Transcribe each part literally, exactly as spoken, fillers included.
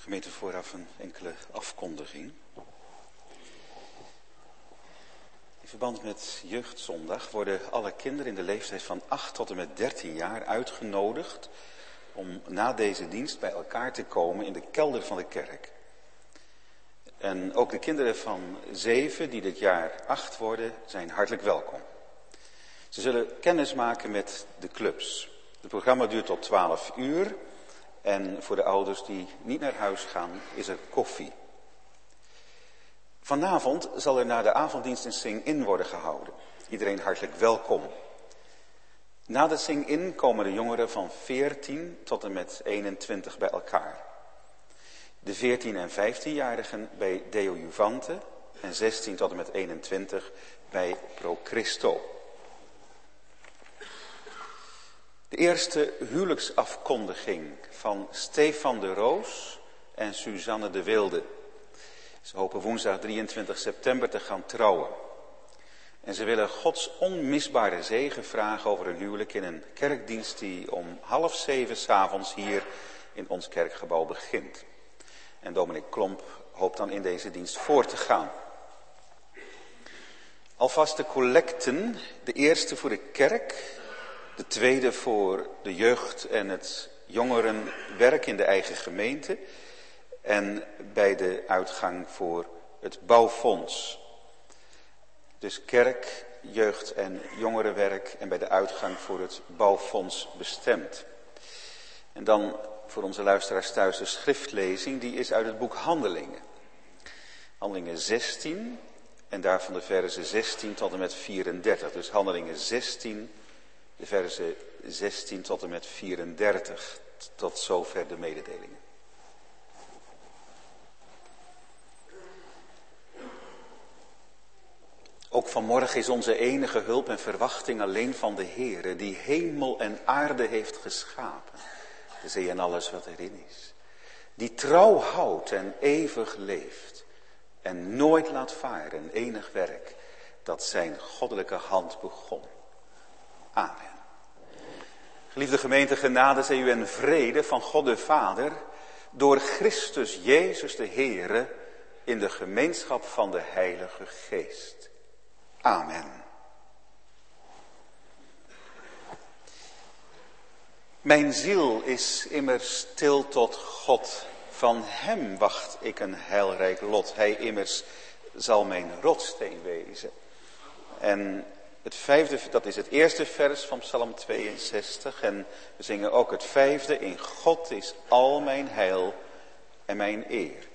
Gemeente, vooraf een enkele afkondiging. In verband met Jeugdzondag worden alle kinderen in de leeftijd van acht tot en met dertien jaar uitgenodigd om na deze dienst bij elkaar te komen in de kelder van de kerk. En ook de kinderen van zeven die dit jaar acht worden, zijn hartelijk welkom. Ze zullen kennis maken met de clubs. Het programma duurt tot twaalf uur en voor de ouders die niet naar huis gaan is er koffie. Vanavond zal er na de avonddienst een sing-in worden gehouden. Iedereen hartelijk welkom. Na de sing-in komen de jongeren van veertien tot en met eenentwintig bij elkaar. De veertien- en vijftienjarigen bij Deo Juvante en zestien tot en met eenentwintig bij Pro Christo. De eerste huwelijksafkondiging van Stefan de Roos en Suzanne de Wilde. Ze hopen woensdag drieëntwintig september te gaan trouwen. En ze willen Gods onmisbare zegen vragen over hun huwelijk in een kerkdienst die om half zeven 's avonds hier in ons kerkgebouw begint. En dominee Klomp hoopt dan in deze dienst voor te gaan. Alvast de collecten, de eerste voor de kerk, de tweede voor de jeugd en het jongerenwerk in de eigen gemeente en bij de uitgang voor het bouwfonds. Dus kerk, jeugd en jongerenwerk en bij de uitgang voor het bouwfonds bestemd. En dan voor onze luisteraars thuis de schriftlezing, die is uit het boek Handelingen. Handelingen zestien en daarvan de verzen zestien tot en met vierendertig. Dus Handelingen zestien, de verzen zestien tot en met vierendertig. Tot zover de mededelingen. Ook vanmorgen is onze enige hulp en verwachting alleen van de Heere, die hemel en aarde heeft geschapen. De zee en alles wat erin is. Die trouw houdt en eeuwig leeft. En nooit laat varen enig werk dat zijn goddelijke hand begon. Amen. Geliefde gemeente, genade zij u en vrede van God de Vader, door Christus Jezus de Heere, in de gemeenschap van de Heilige Geest. Amen. Mijn ziel is immers stil tot God. Van hem wacht ik een heilrijk lot. Hij immers zal mijn rotsteen wezen. En het vijfde, dat is het eerste vers van Psalm tweeënzestig. En we zingen ook het vijfde. In God is al mijn heil en mijn eer.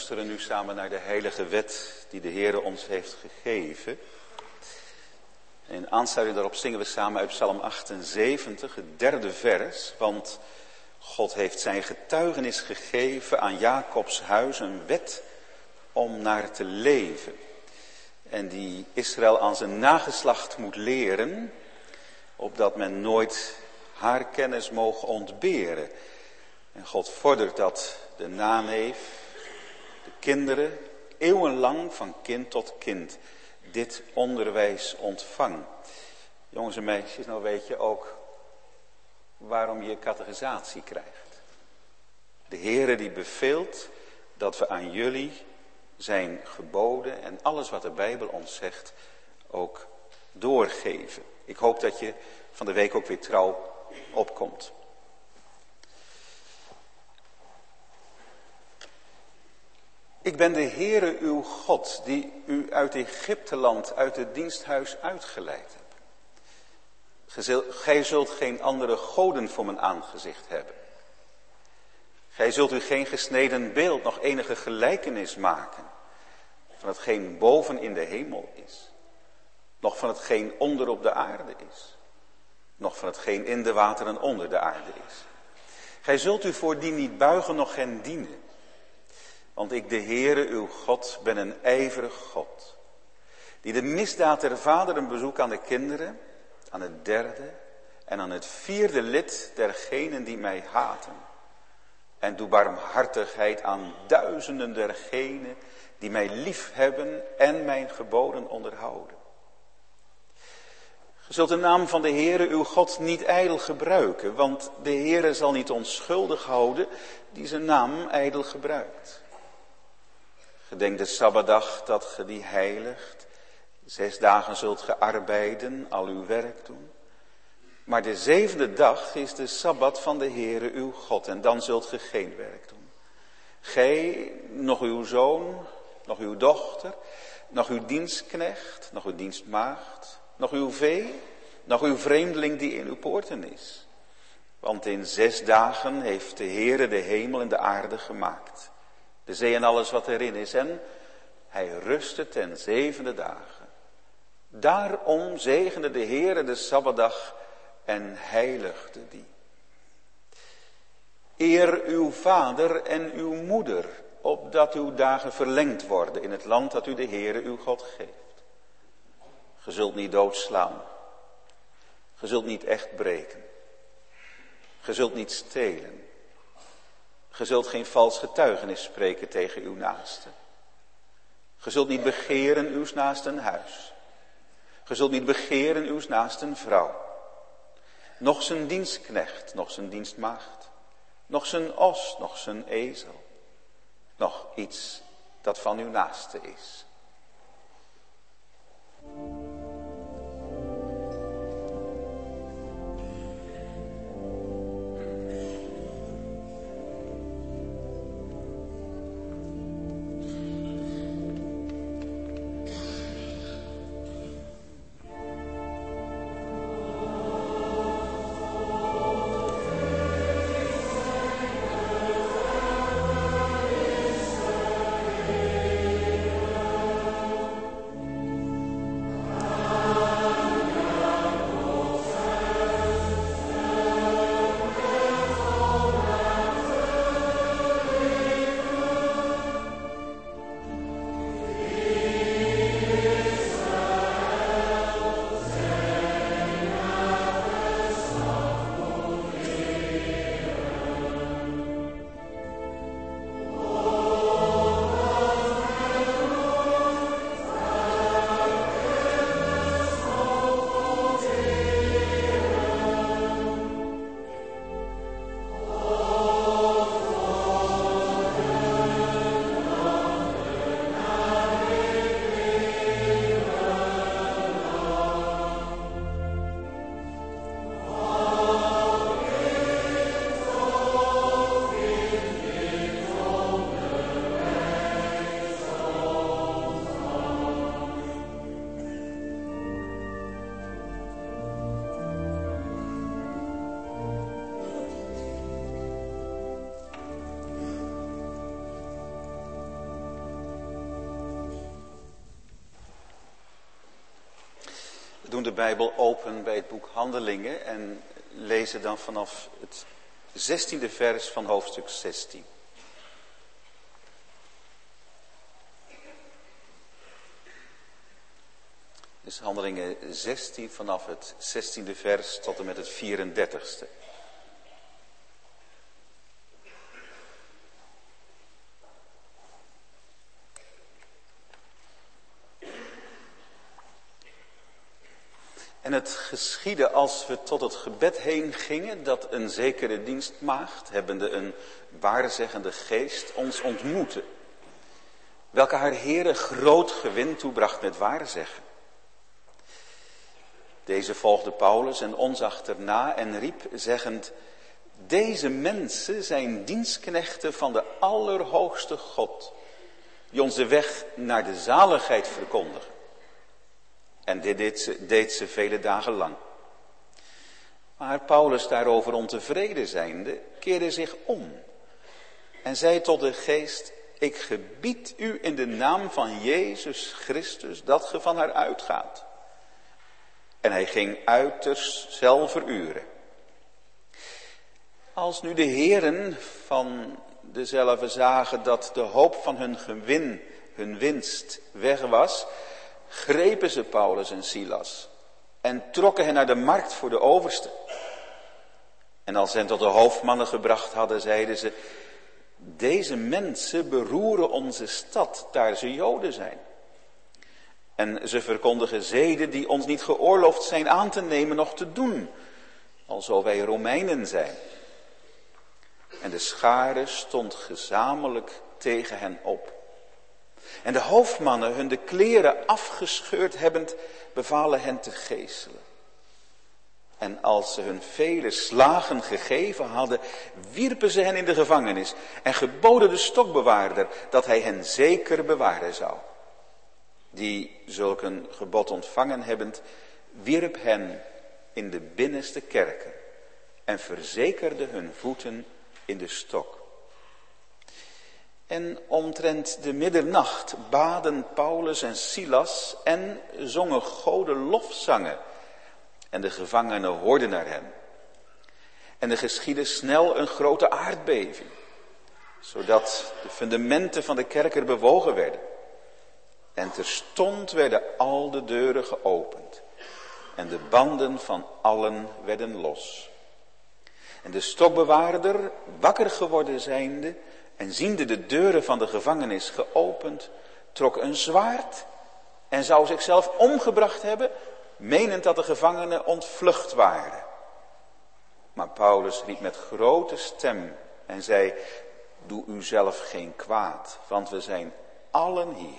luisteren nu samen naar de heilige wet die de Heer ons heeft gegeven. In aansluiting daarop zingen we samen uit Psalm achtenzeventig, het derde vers. Want God heeft zijn getuigenis gegeven aan Jacobs huis, een wet om naar te leven. En die Israël aan zijn nageslacht moet leren, opdat men nooit haar kennis mogen ontberen. En God vordert dat de naneef, de kinderen, eeuwenlang van kind tot kind dit onderwijs ontvangen. Jongens en meisjes, nou weet je ook waarom je catechisatie krijgt. De Heere die beveelt dat we aan jullie zijn geboden en alles wat de Bijbel ons zegt ook doorgeven. Ik hoop dat je van de week ook weer trouw opkomt. Ik ben de Heere uw God, die u uit Egypteland, uit het diensthuis uitgeleid hebt. Gij zult geen andere goden voor mijn aangezicht hebben. Gij zult u geen gesneden beeld, nog enige gelijkenis maken van hetgeen boven in de hemel is, nog van hetgeen onder op de aarde is, nog van hetgeen in de wateren onder de aarde is. Gij zult u voor die niet buigen, noch hen dienen. Want ik, de Heere, uw God, ben een ijverig God, die de misdaad der vaderen bezoekt aan de kinderen, aan het derde en aan het vierde lid dergenen die mij haten. En doe barmhartigheid aan duizenden dergenen die mij lief hebben en mijn geboden onderhouden. Je zult de naam van de Heere uw God niet ijdel gebruiken, want de Heere zal niet onschuldig houden die zijn naam ijdel gebruikt. Gedenk de Sabbatdag dat ge die heiligt. Zes dagen zult ge arbeiden, al uw werk doen. Maar de zevende dag is de Sabbat van de Heere uw God. En dan zult ge geen werk doen. Gij, nog uw zoon, nog uw dochter, nog uw dienstknecht, nog uw dienstmaagd, nog uw vee, nog uw vreemdeling die in uw poorten is. Want in zes dagen heeft de Heere de hemel en de aarde gemaakt. De zee en alles wat erin is. En hij rustte ten zevende dagen. Daarom zegende de Heere de Sabbatdag en heiligde die. Eer uw vader en uw moeder, opdat uw dagen verlengd worden in het land dat u de Heere uw God geeft. Ge zult niet doodslaan. Ge zult niet echt breken. Ge zult niet stelen. Ge zult geen vals getuigenis spreken tegen uw naaste. Ge zult niet begeren uws naasten huis. Ge zult niet begeren uws naasten vrouw. Nog zijn dienstknecht, nog zijn dienstmaagd. Nog zijn os, nog zijn ezel. Nog iets dat van uw naaste is. We doen de Bijbel open bij het boek Handelingen en lezen dan vanaf het zestiende vers van hoofdstuk zestien. Dus Handelingen zestien vanaf het zestiende vers tot en met het vierendertigste. En het geschiedde als we tot het gebed heen gingen, dat een zekere dienstmaagd, hebbende een waarzeggende geest, ons ontmoette, welke haar Heere groot gewin toebracht met waarzeggen. Deze volgde Paulus en ons achterna en riep zeggend: deze mensen zijn dienstknechten van de Allerhoogste God, die ons de weg naar de zaligheid verkondigen. En dit deed ze, deed ze vele dagen lang. Maar Paulus daarover ontevreden zijnde, keerde zich om en zei tot de geest: ik gebied u in de naam van Jezus Christus dat ge van haar uitgaat. En hij ging uiterst zelfver uren. Als nu de heren van dezelfde zagen dat de hoop van hun gewin, hun winst weg was, grepen ze Paulus en Silas en trokken hen naar de markt voor de overste. En als ze hen tot de hoofdmannen gebracht hadden, zeiden ze: deze mensen beroeren onze stad, daar ze Joden zijn. En ze verkondigen zeden die ons niet geoorloofd zijn aan te nemen nog te doen, alzo wij Romeinen zijn. En de schare stond gezamenlijk tegen hen op. En de hoofdmannen, hun de kleren afgescheurd hebbend, bevalen hen te geeselen. En als ze hun vele slagen gegeven hadden, wierpen ze hen in de gevangenis en geboden de stokbewaarder dat hij hen zeker bewaren zou. Die zulk een gebod ontvangen hebbend, wierp hen in de binnenste kerken en verzekerde hun voeten in de stok. En omtrent de middernacht baden Paulus en Silas en zongen Gode lofzangen. En de gevangenen hoorden naar hen. En er geschiedde snel een grote aardbeving, zodat de fundamenten van de kerker bewogen werden. En terstond werden al de deuren geopend en de banden van allen werden los. En de stokbewaarder, wakker geworden zijnde en ziende de deuren van de gevangenis geopend, trok een zwaard en zou zichzelf omgebracht hebben, menend dat de gevangenen ontvlucht waren. Maar Paulus riep met grote stem en zei: doe u zelf geen kwaad, want we zijn allen hier.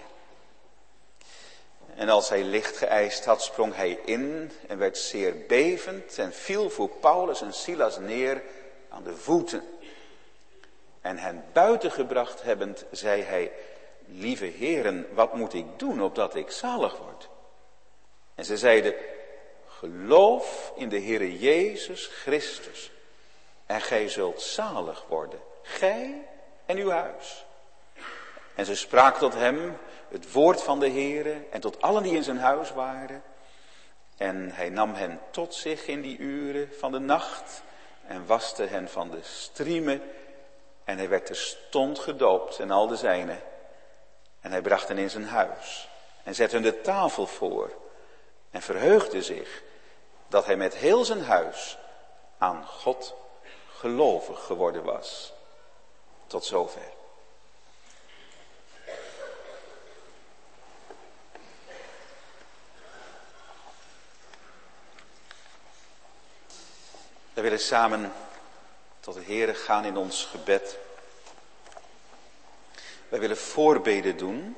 En als hij licht geëist had, sprong hij in en werd zeer bevend en viel voor Paulus en Silas neer aan de voeten. En hen buiten gebracht hebbend, zei hij: lieve heren, wat moet ik doen opdat ik zalig word? En ze zeiden: geloof in de Heere Jezus Christus en gij zult zalig worden, gij en uw huis. En ze spraken tot hem het woord van de Heere en tot allen die in zijn huis waren. En hij nam hen tot zich in die uren van de nacht en waste hen van de striemen. En hij werd terstond gedoopt en al de zijnen. En hij bracht hen in zijn huis en zette hun de tafel voor. En verheugde zich dat hij met heel zijn huis aan God gelovig geworden was. Tot zover. We willen samen tot de Heere gaan in ons gebed. Wij willen voorbeden doen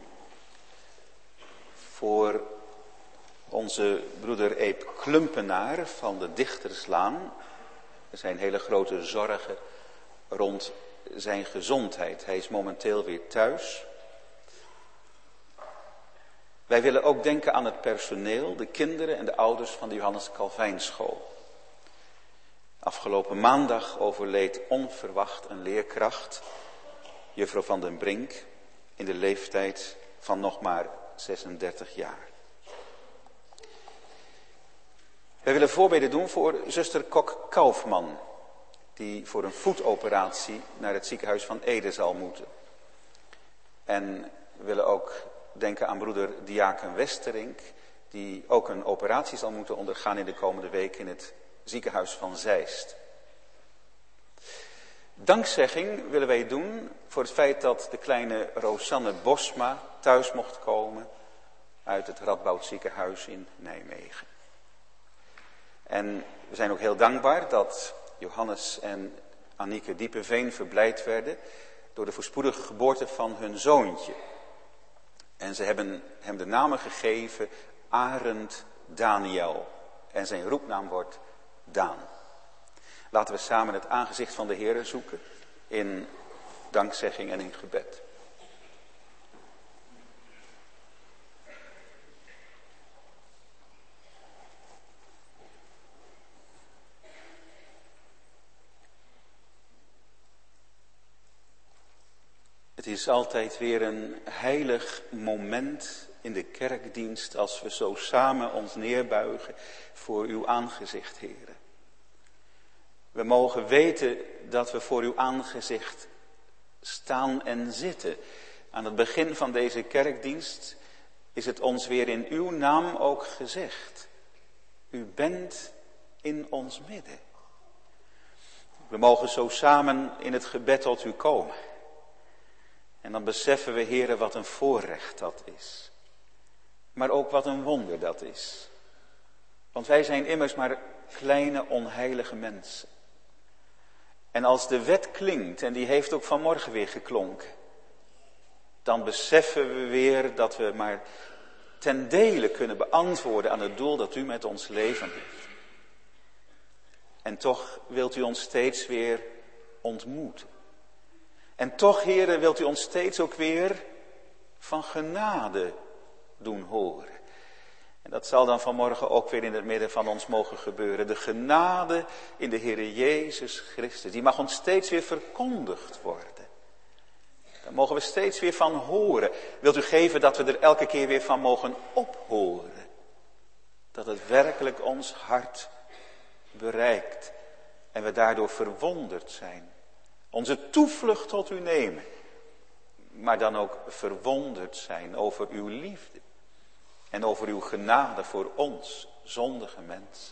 voor onze broeder Eep Klumpenaar van de Dichterslaan. Er zijn hele grote zorgen rond zijn gezondheid. Hij is momenteel weer thuis. Wij willen ook denken aan het personeel, de kinderen en de ouders van de Johannes Calvijnschool. Afgelopen maandag overleed onverwacht een leerkracht, juffrouw Van den Brink, in de leeftijd van nog maar zesendertig jaar. Wij willen voorbeden doen voor zuster Kok Kaufman, die voor een voetoperatie naar het ziekenhuis van Ede zal moeten. En we willen ook denken aan broeder Diaken Westerink, die ook een operatie zal moeten ondergaan in de komende week in het ziekenhuis van Zeist. Dankzegging willen wij doen voor het feit dat de kleine Rosanne Bosma thuis mocht komen uit het Radboud ziekenhuis in Nijmegen. En we zijn ook heel dankbaar dat Johannes en Annieke Diepenveen verblijd werden door de voorspoedige geboorte van hun zoontje. En ze hebben hem de namen gegeven Arend Daniel. En zijn roepnaam wordt Daan. Laten we samen het aangezicht van de Heere zoeken in dankzegging en in gebed. Het is altijd weer een heilig moment in de kerkdienst als we zo samen ons neerbuigen voor uw aangezicht, Heere. We mogen weten dat we voor uw aangezicht staan en zitten. Aan het begin van deze kerkdienst is het ons weer in uw naam ook gezegd. U bent in ons midden. We mogen zo samen in het gebed tot u komen. En dan beseffen we, Heere, wat een voorrecht dat is. Maar ook wat een wonder dat is. Want wij zijn immers maar kleine onheilige mensen. En als de wet klinkt, en die heeft ook vanmorgen weer geklonken, dan beseffen we weer dat we maar ten dele kunnen beantwoorden aan het doel dat u met ons leven heeft. En toch wilt u ons steeds weer ontmoeten. En toch, Heere, wilt u ons steeds ook weer van genade doen horen. En dat zal dan vanmorgen ook weer in het midden van ons mogen gebeuren. De genade in de Heere Jezus Christus, die mag ons steeds weer verkondigd worden. Daar mogen we steeds weer van horen. Wilt u geven dat we er elke keer weer van mogen ophoren. Dat het werkelijk ons hart bereikt. En we daardoor verwonderd zijn. Onze toevlucht tot u nemen. Maar dan ook verwonderd zijn over uw liefde. En over uw genade voor ons, zondige mensen.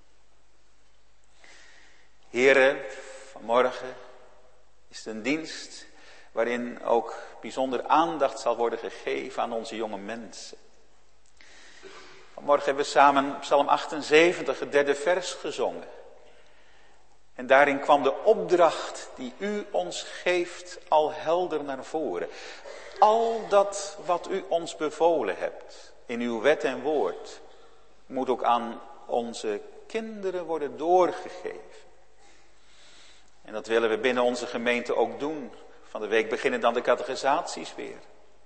Here, vanmorgen is het een dienst waarin ook bijzonder aandacht zal worden gegeven aan onze jonge mensen. Vanmorgen hebben we samen Psalm achtenzeventig, het derde vers gezongen. En daarin kwam de opdracht die u ons geeft al helder naar voren. Al dat wat u ons bevolen hebt in uw wet en woord moet ook aan onze kinderen worden doorgegeven. En dat willen we binnen onze gemeente ook doen. Van de week beginnen dan de catechisaties weer.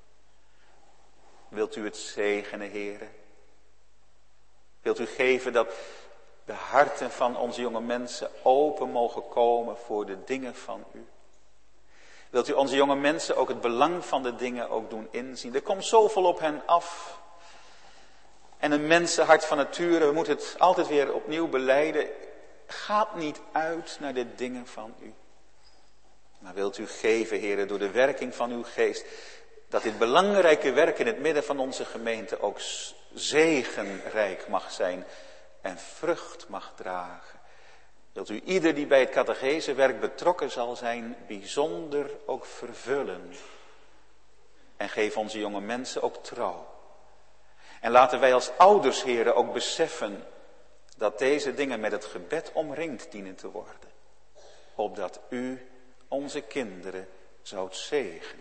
Wilt u het zegenen, Heere? Wilt u geven dat de harten van onze jonge mensen open mogen komen voor de dingen van u? Wilt u onze jonge mensen ook het belang van de dingen ook doen inzien? Er komt zoveel op hen af. En een mensenhart van nature, we moeten het altijd weer opnieuw belijden, gaat niet uit naar de dingen van u. Maar wilt u geven, Heere, door de werking van uw geest, dat dit belangrijke werk in het midden van onze gemeente ook zegenrijk mag zijn en vrucht mag dragen. Wilt u ieder die bij het catechesewerk betrokken zal zijn, bijzonder ook vervullen. En geef onze jonge mensen ook trouw. En laten wij als ouders, Heere, ook beseffen dat deze dingen met het gebed omringd dienen te worden. Opdat u onze kinderen zoudt zegenen.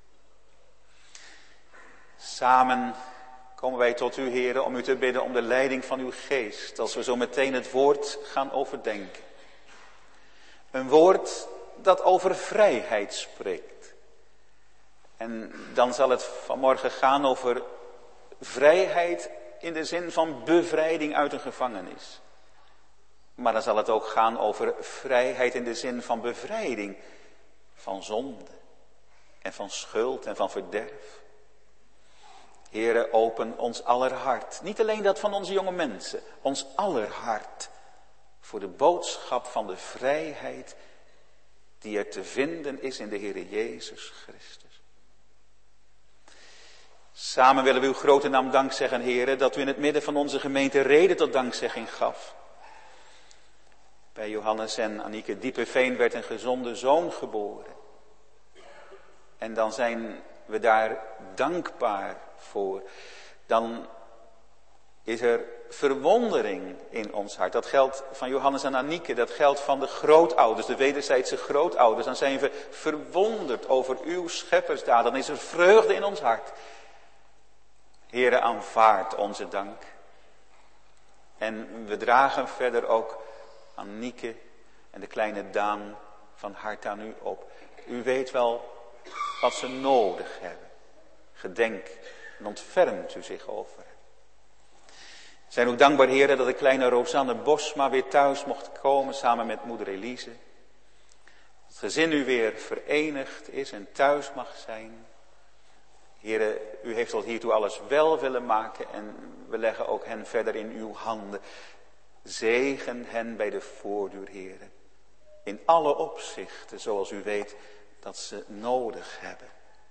Samen komen wij tot u, Heere, om u te bidden om de leiding van uw geest. Als we zo meteen het woord gaan overdenken. Een woord dat over vrijheid spreekt. En dan zal het vanmorgen gaan over vrijheid in de zin van bevrijding uit een gevangenis. Maar dan zal het ook gaan over vrijheid in de zin van bevrijding van zonde en van schuld en van verderf. Heere, open ons aller hart. Niet alleen dat van onze jonge mensen. Ons aller hart. Voor de boodschap van de vrijheid die er te vinden is in de Heere Jezus Christus. Samen willen we uw grote naam dank zeggen, Heere, dat u in het midden van onze gemeente reden tot dankzegging gaf. Bij Johannes en Anieke Diepeveen werd een gezonde zoon geboren. En dan zijn we daar dankbaar voor. Dan is er verwondering in ons hart. Dat geldt van Johannes en Anieke, dat geldt van de grootouders, de wederzijdse grootouders. Dan zijn we verwonderd over uw scheppersdaad. Dan is er vreugde in ons hart. Heere, aanvaard onze dank. En we dragen verder ook Anieke en de kleine Daan van hart aan u op. U weet wel wat ze nodig hebben. Gedenk en ontfermt u zich over hen. We zijn ook dankbaar, Heere, dat de kleine Rosanne Bosma weer thuis mocht komen samen met moeder Elise. Het gezin nu weer verenigd is en thuis mag zijn. Heere, u heeft tot hiertoe alles wel willen maken en we leggen ook hen verder in uw handen. Zegen hen bij de voordeur, Heere. In alle opzichten, zoals u weet dat ze nodig hebben.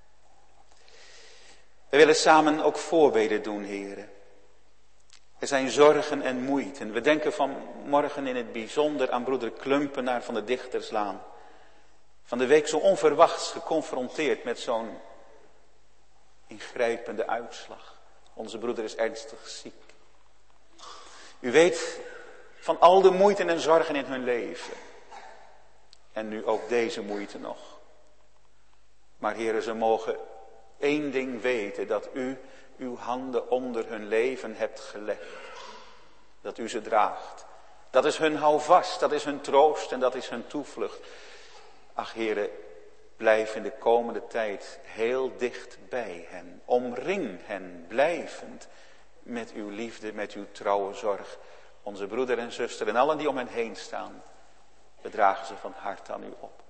We willen samen ook voorbeden doen, Heere. Er zijn zorgen en moeiten. We denken vanmorgen in het bijzonder aan broeder Klumpenaar van de Dichterslaan. Van de week zo onverwachts geconfronteerd met zo'n ingrijpende uitslag. Onze broeder is ernstig ziek. U weet van al de moeiten en zorgen in hun leven. En nu ook deze moeite nog. Maar Heere, ze mogen één ding weten, dat u uw handen onder hun leven hebt gelegd. Dat u ze draagt. Dat is hun houvast, dat is hun troost en dat is hun toevlucht. Ach Heere, blijf in de komende tijd heel dicht bij hen. Omring hen blijvend met uw liefde, met uw trouwe zorg. Onze broeder en zuster en allen die om hen heen staan, we dragen ze van harte aan u op.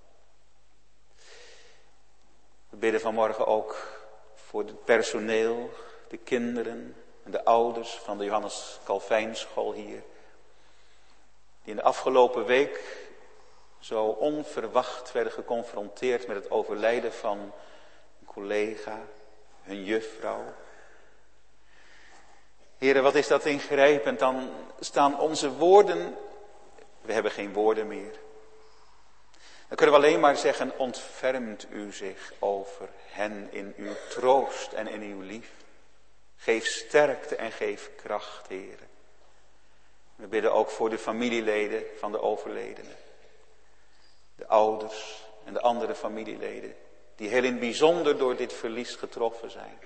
We bidden vanmorgen ook voor het personeel, de kinderen en de ouders van de Johannes Calvijnschool hier. Die in de afgelopen week zo onverwacht werden geconfronteerd met het overlijden van een collega, hun juffrouw. Heren, wat is dat ingrijpend? Dan staan onze woorden, we hebben geen woorden meer. Dan kunnen we alleen maar zeggen, ontfermt u zich over hen in uw troost en in uw liefde. Geef sterkte en geef kracht, Heren. We bidden ook voor de familieleden van de overledenen. De ouders en de andere familieleden, die heel in het bijzonder door dit verlies getroffen zijn.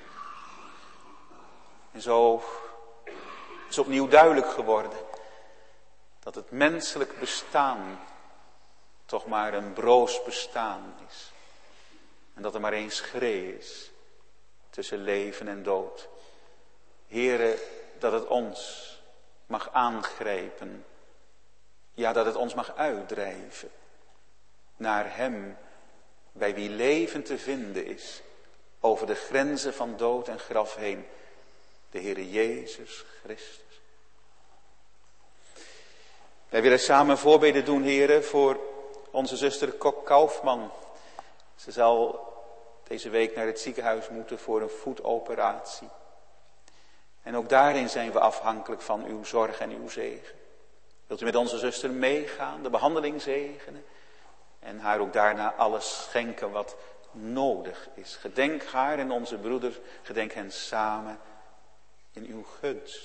En zo is opnieuw duidelijk geworden dat het menselijk bestaan toch maar een broos bestaan is. En dat er maar één schree is tussen leven en dood. Heere, dat het ons mag aangrijpen. Ja, dat het ons mag uitdrijven naar hem bij wie leven te vinden is. Over de grenzen van dood en graf heen. De Heere Jezus Christus. Wij willen samen voorbeden doen, Heere, voor onze zuster Kok Kaufman. Ze zal deze week naar het ziekenhuis moeten voor een voetoperatie. En ook daarin zijn we afhankelijk van uw zorg en uw zegen. Wilt u met onze zuster meegaan, de behandeling zegenen? En haar ook daarna alles schenken wat nodig is. Gedenk haar en onze broeder, gedenk hen samen in uw gunst.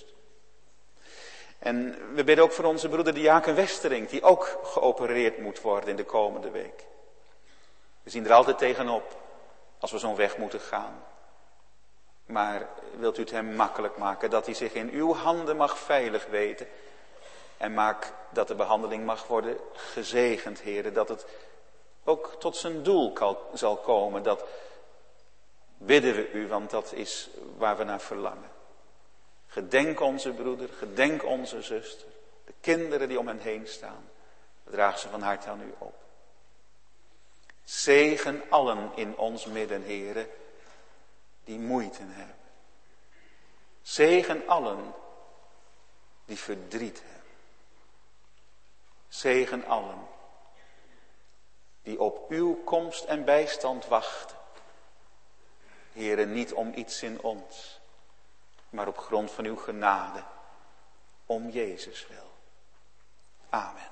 En we bidden ook voor onze broeder Diaken Westering, die ook geopereerd moet worden in de komende week. We zien er altijd tegenop als we zo'n weg moeten gaan. Maar wilt u het hem makkelijk maken, dat hij zich in uw handen mag veilig weten. En maak dat de behandeling mag worden gezegend, Heere. Dat het ook tot zijn doel zal komen. Dat bidden we u, want dat is waar we naar verlangen. Gedenk onze broeder, gedenk onze zuster. De kinderen die om hen heen staan. We dragen ze van harte aan u op. Zegen allen in ons midden, Heere, die moeite hebben. Zegen allen die verdriet hebben. Zegen allen die op uw komst en bijstand wachten. Heere, niet om iets in ons, maar op grond van uw genade, om Jezus wil. Amen.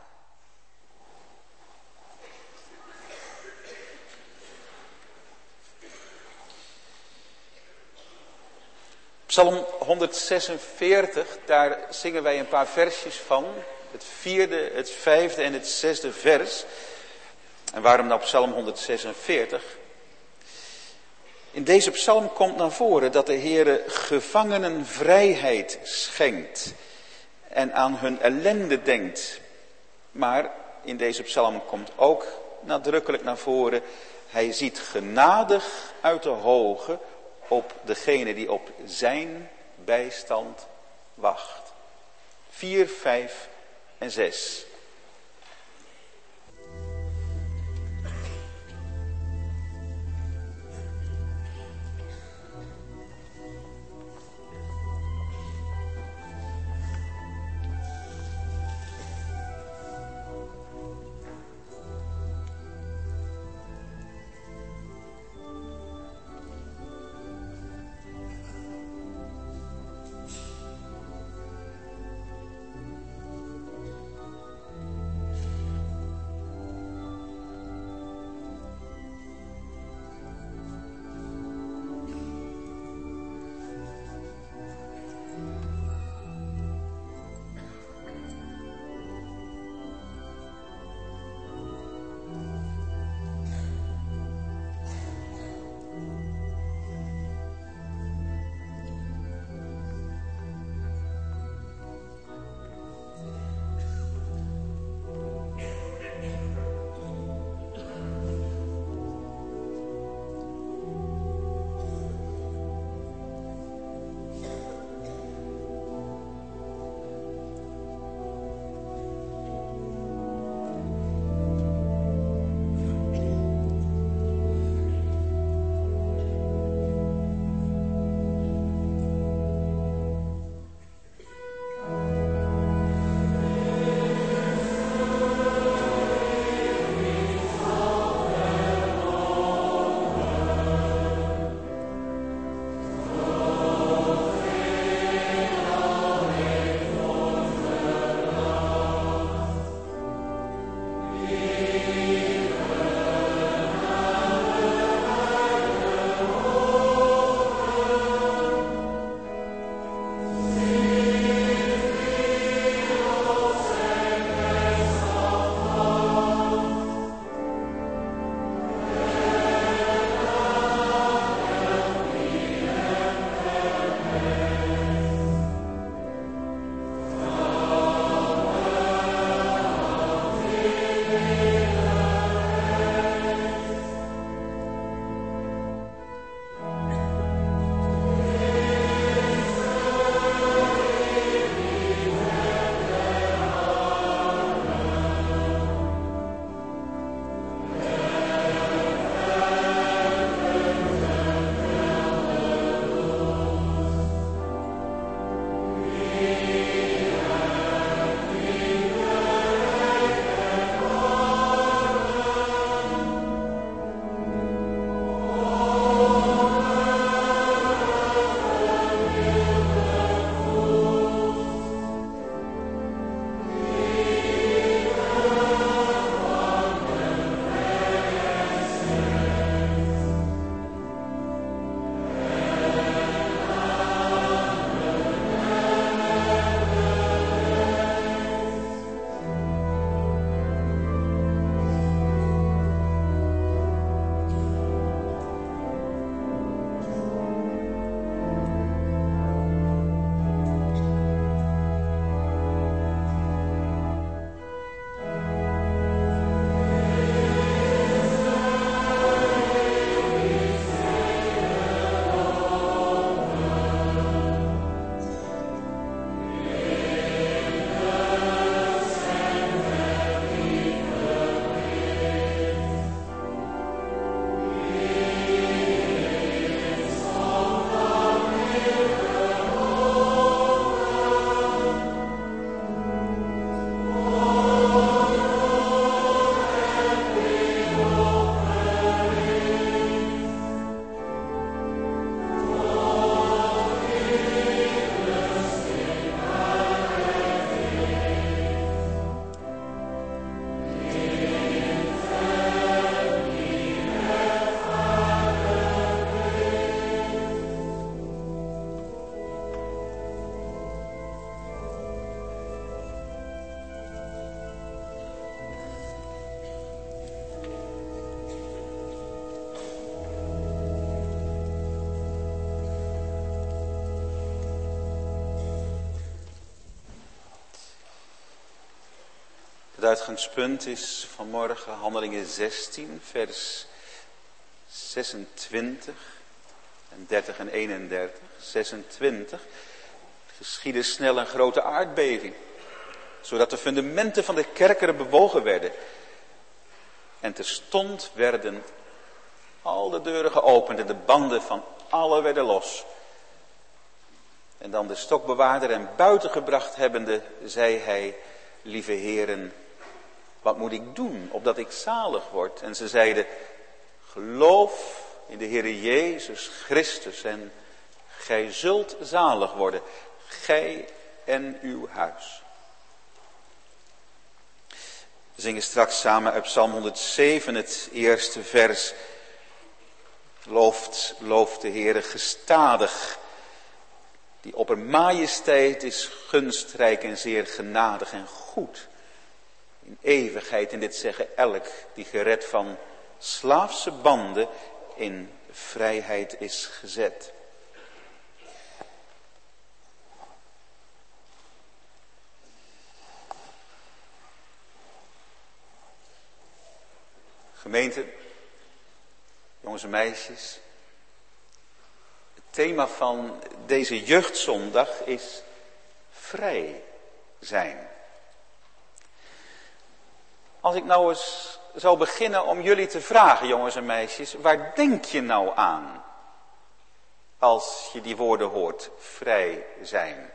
Psalm honderdzesenveertig, daar zingen wij een paar versjes van. Het vierde, het vijfde en het zesde vers. En waarom nou Psalm honderdzesenveertig? In deze psalm komt naar voren dat de Heere gevangenen vrijheid schenkt en aan hun ellende denkt. Maar in deze psalm komt ook nadrukkelijk naar voren, hij ziet genadig uit de hoge op degene die op zijn bijstand wacht. Vier, vijf en zes. uitgangspunt is vanmorgen Handelingen zestien, vers zesentwintig en dertig en eenendertig. zesentwintig. Geschiedde snel een grote aardbeving, zodat de fundamenten van de kerkeren bewogen werden. En terstond werden al de deuren geopend en de banden van alle werden los. En dan de stokbewaarder en buiten gebracht hebbende, zei hij: lieve heren, wat moet ik doen, opdat ik zalig word? En ze zeiden: geloof in de Heere Jezus Christus en gij zult zalig worden, gij en uw huis. We zingen straks samen uit Psalm honderdzeven, het eerste vers. Looft, looft de Heere gestadig. Die oppermajesteit is gunstrijk en zeer genadig en goed. In eeuwigheid, in dit zeggen elk die gered van slaafse banden in vrijheid is gezet. Gemeente, jongens en meisjes, het thema van deze jeugdzondag is vrij zijn. Als ik nou eens zou beginnen om jullie te vragen, jongens en meisjes, waar denk je nou aan als je die woorden hoort, vrij zijn?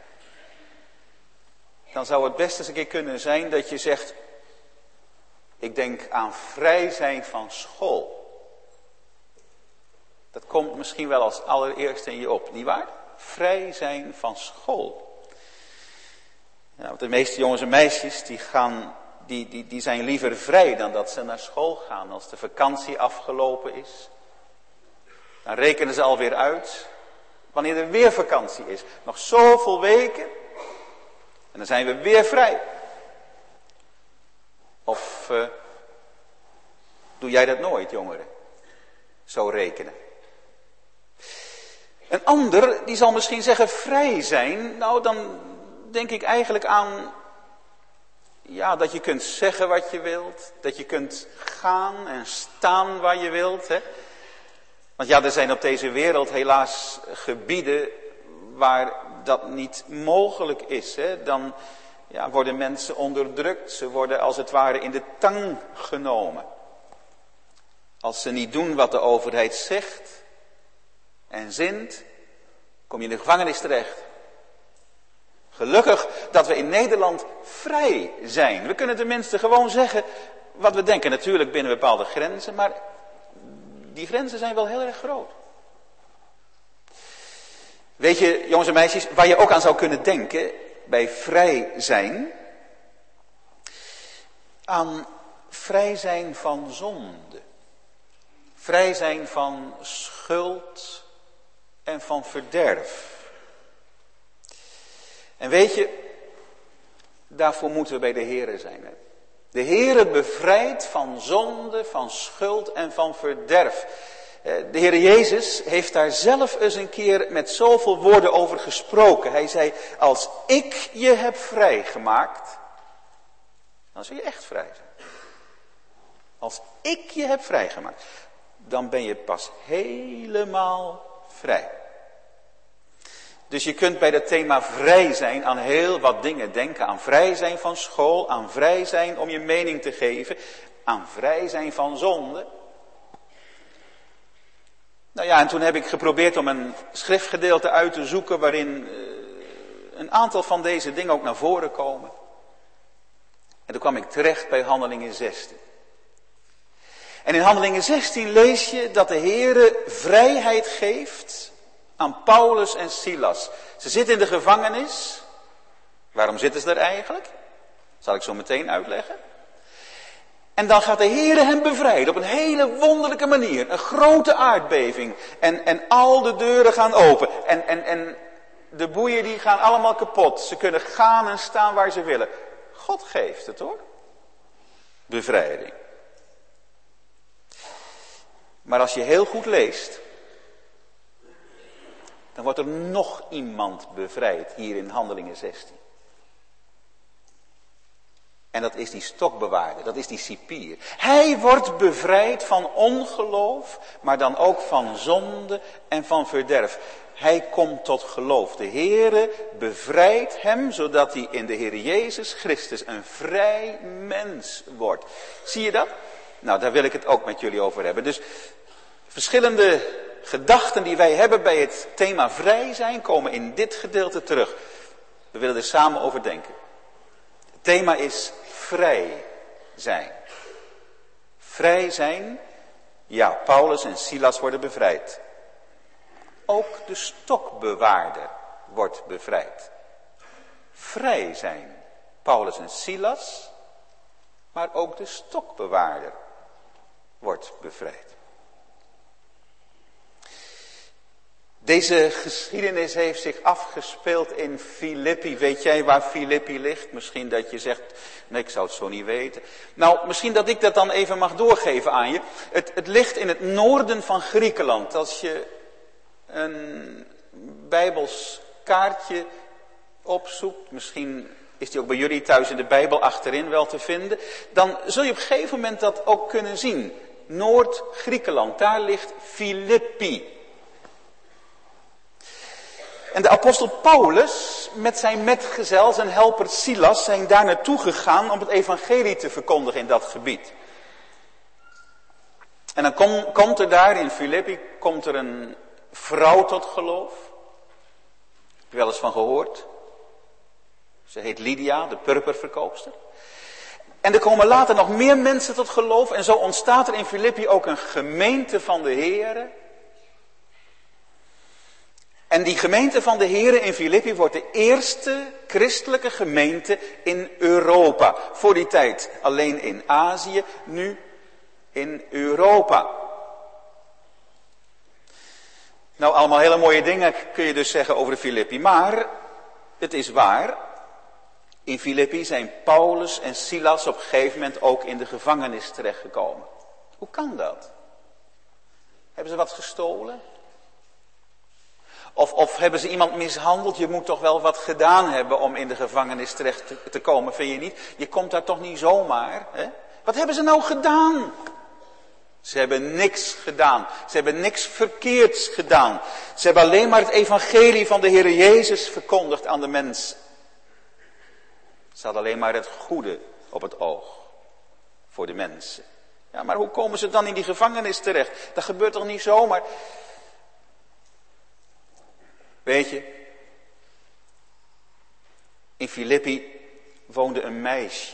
Dan zou het best eens een keer kunnen zijn dat je zegt: ik denk aan vrij zijn van school. Dat komt misschien wel als allereerste in je op, nietwaar? Vrij zijn van school. Ja, want de meeste jongens en meisjes die, gaan, die, die, die zijn liever vrij dan dat ze naar school gaan. Als de vakantie afgelopen is, dan rekenen ze alweer uit wanneer er weer vakantie is. Nog zoveel weken en dan zijn we weer vrij. Of uh, doe jij dat nooit, jongeren? Zo rekenen. Een ander die zal misschien zeggen vrij zijn. Nou, dan denk ik eigenlijk aan, ja, dat je kunt zeggen wat je wilt. Dat je kunt gaan en staan waar je wilt. Hè? Want ja, er zijn op deze wereld helaas gebieden waar dat niet mogelijk is. Hè? Dan ja, worden mensen onderdrukt. Ze worden als het ware in de tang genomen. Als ze niet doen wat de overheid zegt en zint, kom je in de gevangenis terecht. Gelukkig dat we in Nederland vrij zijn. We kunnen tenminste gewoon zeggen wat we denken. Natuurlijk binnen bepaalde grenzen, maar die grenzen zijn wel heel erg groot. Weet je, jongens en meisjes, waar je ook aan zou kunnen denken bij vrij zijn, aan vrij zijn van zonde. Vrij zijn van schuld en van verderf. En weet je, daarvoor moeten we bij de Heere zijn. Hè? De Heere bevrijdt van zonde, van schuld en van verderf. De Heere Jezus heeft daar zelf eens een keer met zoveel woorden over gesproken. Hij zei: als ik je heb vrijgemaakt, dan zul je echt vrij zijn. Als ik je heb vrijgemaakt, dan ben je pas helemaal vrij. Dus je kunt bij het thema vrij zijn aan heel wat dingen denken. Aan vrij zijn van school, aan vrij zijn om je mening te geven, aan vrij zijn van zonde. Nou ja, en toen heb ik geprobeerd om een schriftgedeelte uit te zoeken waarin uh, een aantal van deze dingen ook naar voren komen. En toen kwam ik terecht bij Handelingen zestien. En in Handelingen zestien lees je dat de Heere vrijheid geeft aan Paulus en Silas. Ze zitten in de gevangenis. Waarom zitten ze er eigenlijk? Dat zal ik zo meteen uitleggen. En dan gaat de Heere hen bevrijden op een hele wonderlijke manier. Een grote aardbeving. En, en al de deuren gaan open. En, en, en de boeien die gaan allemaal kapot. Ze kunnen gaan en staan waar ze willen. God geeft het hoor. Bevrijding. Maar als je heel goed leest, dan wordt er nog iemand bevrijd hier in Handelingen zestien. En En dat is die stokbewaarder, dat is die cipier. Hij wordt bevrijd van ongeloof, maar dan ook van zonde en van verderf. Hij komt tot geloof. De Heere bevrijdt hem, zodat hij in de Heer Jezus Christus een vrij mens wordt. Zie je dat? Nou, daar wil ik het ook met jullie over hebben. Dus verschillende gedachten die wij hebben bij het thema vrij zijn, komen in dit gedeelte terug. We willen er samen over denken. Het thema is vrij zijn. Vrij zijn, ja, Paulus en Silas worden bevrijd. Ook de stokbewaarder wordt bevrijd. Vrij zijn, Paulus en Silas, maar ook de stokbewaarder wordt bevrijd. Deze geschiedenis heeft zich afgespeeld in Filippi. Weet jij waar Filippi ligt? Misschien dat je zegt, nee, ik zou het zo niet weten. Nou, misschien dat ik dat dan even mag doorgeven aan je. Het, het ligt in het noorden van Griekenland. Als je een Bijbels kaartje opzoekt, misschien is die ook bij jullie thuis in de Bijbel achterin wel te vinden, dan zul je op een gegeven moment dat ook kunnen zien. Noord-Griekenland, daar ligt Filippi. En de apostel Paulus met zijn metgezel, zijn helper Silas, zijn daar naartoe gegaan om het evangelie te verkondigen in dat gebied. En dan kom, komt er daar in Filippi, komt er een vrouw tot geloof. Heb je wel eens van gehoord? Ze heet Lydia, de purperverkoopster. En er komen later nog meer mensen tot geloof. En zo ontstaat er in Filippi ook een gemeente van de Here. En die gemeente van de Here in Filippi wordt de eerste christelijke gemeente in Europa. Voor die tijd alleen in Azië, nu in Europa. Nou, allemaal hele mooie dingen kun je dus zeggen over de Filippi. Maar het is waar, in Filippi zijn Paulus en Silas op een gegeven moment ook in de gevangenis terechtgekomen. Hoe kan dat? Hebben ze wat gestolen? Of, of hebben ze iemand mishandeld? Je moet toch wel wat gedaan hebben om in de gevangenis terecht te, te komen, vind je niet? Je komt daar toch niet zomaar, hè? Wat hebben ze nou gedaan? Ze hebben niks gedaan. Ze hebben niks verkeerds gedaan. Ze hebben alleen maar het evangelie van de Heer Jezus verkondigd aan de mensen. Ze hadden alleen maar het goede op het oog voor de mensen. Ja, maar hoe komen ze dan in die gevangenis terecht? Dat gebeurt toch niet zomaar? Weet je, in Filippi woonde een meisje.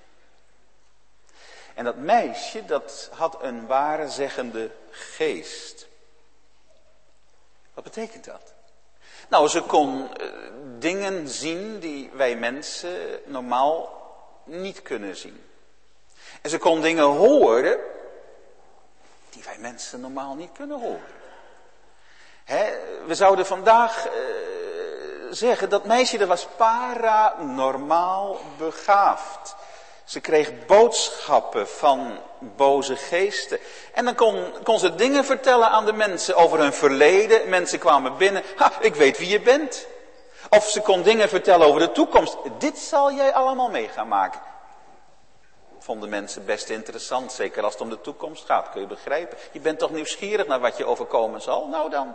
En dat meisje, dat had een waarzeggende geest. Wat betekent dat? Nou, ze kon uh, dingen zien die wij mensen normaal niet kunnen zien. En ze kon dingen horen die wij mensen normaal niet kunnen horen. He, we zouden vandaag uh, zeggen, dat meisje dat was paranormaal begaafd. Ze kreeg boodschappen van boze geesten. En dan kon, kon ze dingen vertellen aan de mensen over hun verleden. Mensen kwamen binnen, ha, ik weet wie je bent. Of ze kon dingen vertellen over de toekomst. Dit zal jij allemaal mee gaan maken. Vonden mensen best interessant, zeker als het om de toekomst gaat, kun je begrijpen. Je bent toch nieuwsgierig naar wat je overkomen zal? Nou dan.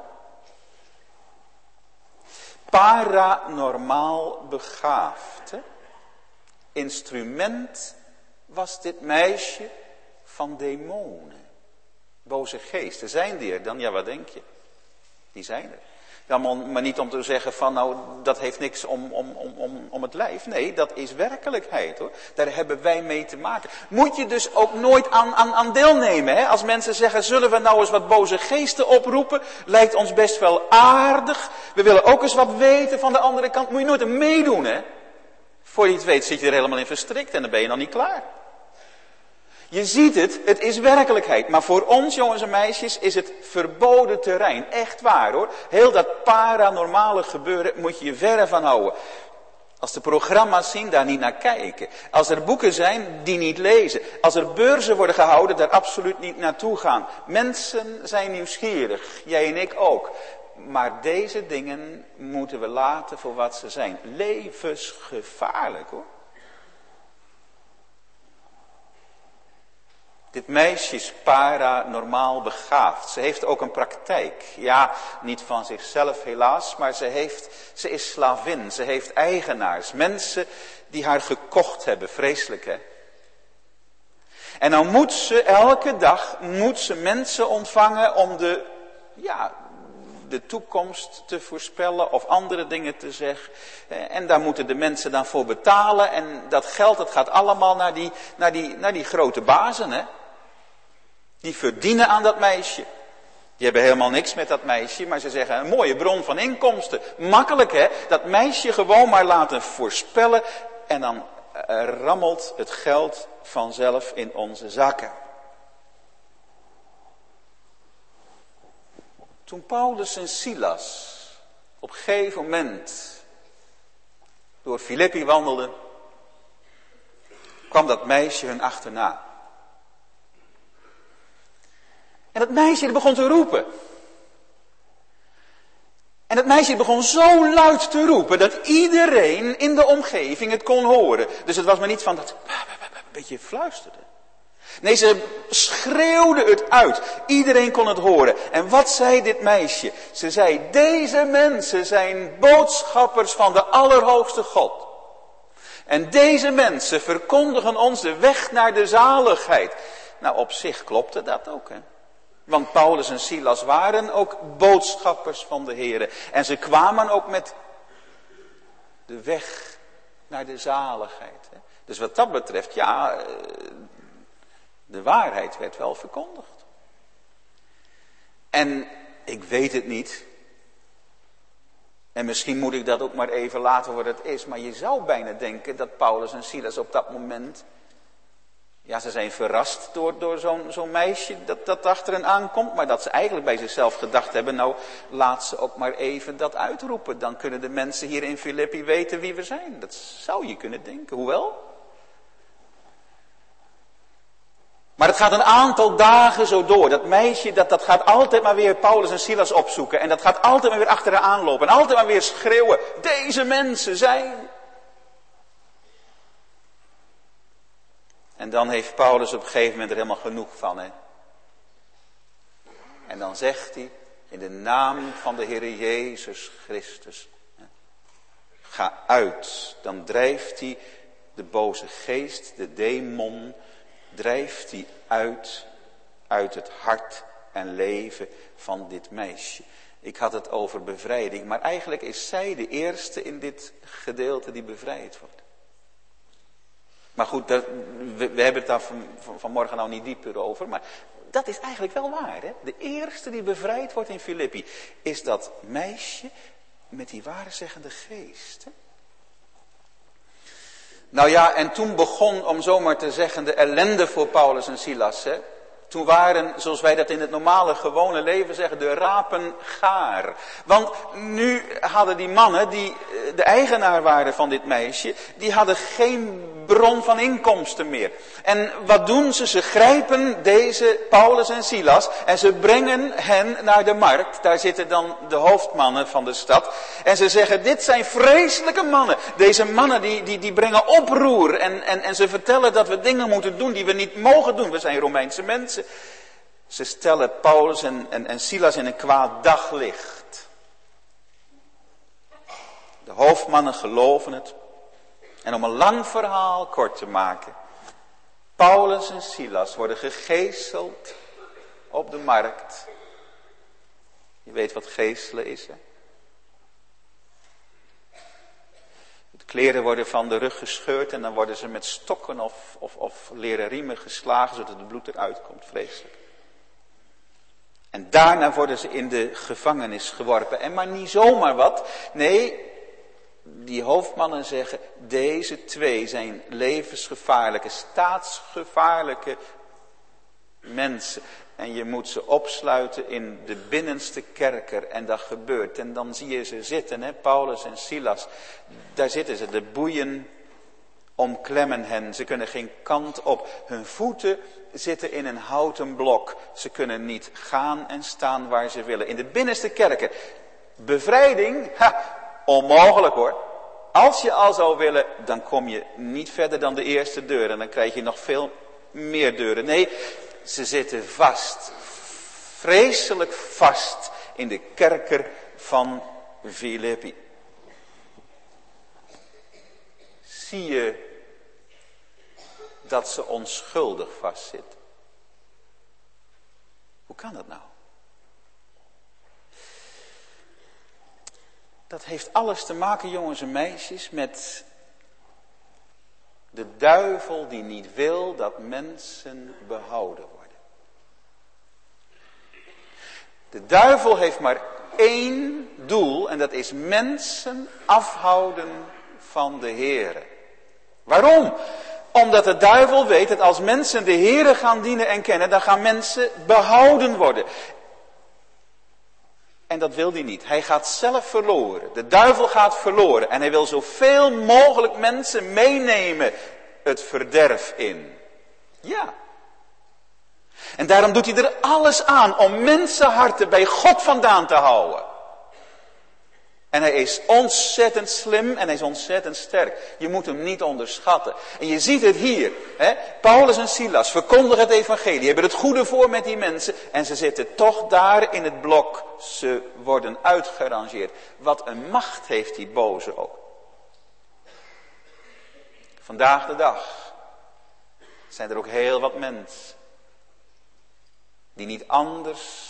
Paranormaal begaafd. Hè? Instrument was dit meisje van demonen. Boze geesten. Zijn die er dan? Ja, wat denk je? Die zijn er. Ja, maar niet om te zeggen van nou, dat heeft niks om, om, om, om het lijf. Nee, dat is werkelijkheid hoor. Daar hebben wij mee te maken. Moet je dus ook nooit aan, aan, aan deelnemen. Hè? Als mensen zeggen, zullen we nou eens wat boze geesten oproepen? Lijkt ons best wel aardig. We willen ook eens wat weten van de andere kant. Moet je nooit aan meedoen hè. Voor je het weet zit je er helemaal in verstrikt en dan ben je nog niet klaar. Je ziet het, het is werkelijkheid. Maar voor ons jongens en meisjes is het verboden terrein. Echt waar hoor. Heel dat paranormale gebeuren moet je je verre van houden. Als de programma's zien, daar niet naar kijken. Als er boeken zijn, die niet lezen. Als er beurzen worden gehouden, daar absoluut niet naartoe gaan. Mensen zijn nieuwsgierig. Jij en ik ook. Maar deze dingen moeten we laten voor wat ze zijn. Levensgevaarlijk hoor. Dit meisje is paranormaal begaafd. Ze heeft ook een praktijk. Ja, niet van zichzelf helaas, maar ze, heeft, ze is slavin. Ze heeft eigenaars. Mensen die haar gekocht hebben. Vreselijk, hè? En dan moet ze elke dag moet ze mensen ontvangen om de, ja, de toekomst te voorspellen of andere dingen te zeggen. En daar moeten de mensen dan voor betalen. En dat geld, dat gaat allemaal naar die, naar die, naar die grote bazen, hè? Die verdienen aan dat meisje. Die hebben helemaal niks met dat meisje, maar ze zeggen een mooie bron van inkomsten. Makkelijk, hè? Dat meisje gewoon maar laten voorspellen en dan rammelt het geld vanzelf in onze zakken. Toen Paulus en Silas op een gegeven moment door Filippi wandelden, kwam dat meisje hun achterna. En dat meisje begon te roepen. En het meisje begon zo luid te roepen dat iedereen in de omgeving het kon horen. Dus het was maar niet van dat een beetje fluisterde. Nee, ze schreeuwde het uit. Iedereen kon het horen. En wat zei dit meisje? Ze zei, deze mensen zijn boodschappers van de Allerhoogste God. En deze mensen verkondigen ons de weg naar de zaligheid. Nou, op zich klopte dat ook, hè. Want Paulus en Silas waren ook boodschappers van de Here. En ze kwamen ook met de weg naar de zaligheid. Hè. Dus wat dat betreft, ja, de waarheid werd wel verkondigd. En ik weet het niet. En misschien moet ik dat ook maar even laten wat het is. Maar je zou bijna denken dat Paulus en Silas op dat moment, ja, ze zijn verrast door, door zo'n, zo'n meisje dat, dat achter hen aankomt. Maar dat ze eigenlijk bij zichzelf gedacht hebben, nou, laat ze ook maar even dat uitroepen. Dan kunnen de mensen hier in Filippi weten wie we zijn. Dat zou je kunnen denken, hoewel. Maar het gaat een aantal dagen zo door. Dat meisje, dat, dat gaat altijd maar weer Paulus en Silas opzoeken. En dat gaat altijd maar weer achter hen aanlopen. En altijd maar weer schreeuwen, deze mensen zijn. En dan heeft Paulus op een gegeven moment er helemaal genoeg van, hè. En dan zegt hij, in de naam van de Heere Jezus Christus, ga uit. Dan drijft hij de boze geest, de demon, drijft hij uit, uit het hart en leven van dit meisje. Ik had het over bevrijding, maar eigenlijk is zij de eerste in dit gedeelte die bevrijd wordt. Maar goed, dat, we, we hebben het daar van, van, vanmorgen nou niet dieper over, maar dat is eigenlijk wel waar, hè? De eerste die bevrijd wordt in Filippi is dat meisje met die waarzeggende geest, hè? Nou ja, en toen begon, om zomaar te zeggen, de ellende voor Paulus en Silas, hè? Toen waren, zoals wij dat in het normale gewone leven zeggen, de rapen gaar. Want nu hadden die mannen, die de eigenaar waren van dit meisje, die hadden geen bron van inkomsten meer. En wat doen ze? Ze grijpen deze Paulus en Silas en ze brengen hen naar de markt. Daar zitten dan de hoofdmannen van de stad. En ze zeggen, dit zijn vreselijke mannen. Deze mannen die, die, die brengen oproer en, en, en ze vertellen dat we dingen moeten doen die we niet mogen doen. We zijn Romeinse mensen. Ze stellen Paulus en, en, en Silas in een kwaad daglicht. De hoofdmannen geloven het. En om een lang verhaal kort te maken. Paulus en Silas worden gegezeld op de markt. Je weet wat geeselen is, hè? De kleren worden van de rug gescheurd en dan worden ze met stokken of, of, of leren riemen geslagen zodat het bloed eruit komt. Vreselijk. En daarna worden ze in de gevangenis geworpen. En maar niet zomaar wat. Nee, die hoofdmannen zeggen, deze twee zijn levensgevaarlijke, staatsgevaarlijke mensen. En je moet ze opsluiten in de binnenste kerker. En dat gebeurt. En dan zie je ze zitten, hè, Paulus en Silas. Daar zitten ze, de boeien omklemmen hen. Ze kunnen geen kant op. Hun voeten zitten in een houten blok. Ze kunnen niet gaan en staan waar ze willen. In de binnenste kerker. Bevrijding, ha, onmogelijk hoor. Als je al zou willen, dan kom je niet verder dan de eerste deur. En dan krijg je nog veel meer deuren. Nee, ze zitten vast. Vreselijk vast in de kerker van Filippi. Zie je dat ze onschuldig vastzitten? Hoe kan dat nou? Dat heeft alles te maken, jongens en meisjes, met de duivel die niet wil dat mensen behouden worden. De duivel heeft maar één doel en dat is mensen afhouden van de Heere. Waarom? Omdat de duivel weet dat als mensen de Heere gaan dienen en kennen, dan gaan mensen behouden worden. En dat wil hij niet. Hij gaat zelf verloren. De duivel gaat verloren. En hij wil zoveel mogelijk mensen meenemen het verderf in. Ja. En daarom doet hij er alles aan om mensenharten bij God vandaan te houden. En hij is ontzettend slim en hij is ontzettend sterk. Je moet hem niet onderschatten. En je ziet het hier. Hè? Paulus en Silas verkondigen het evangelie. Hebben het goede voor met die mensen. En ze zitten toch daar in het blok. Ze worden uitgerangeerd. Wat een macht heeft die boze ook. Vandaag de dag zijn er ook heel wat mensen. Die niet anders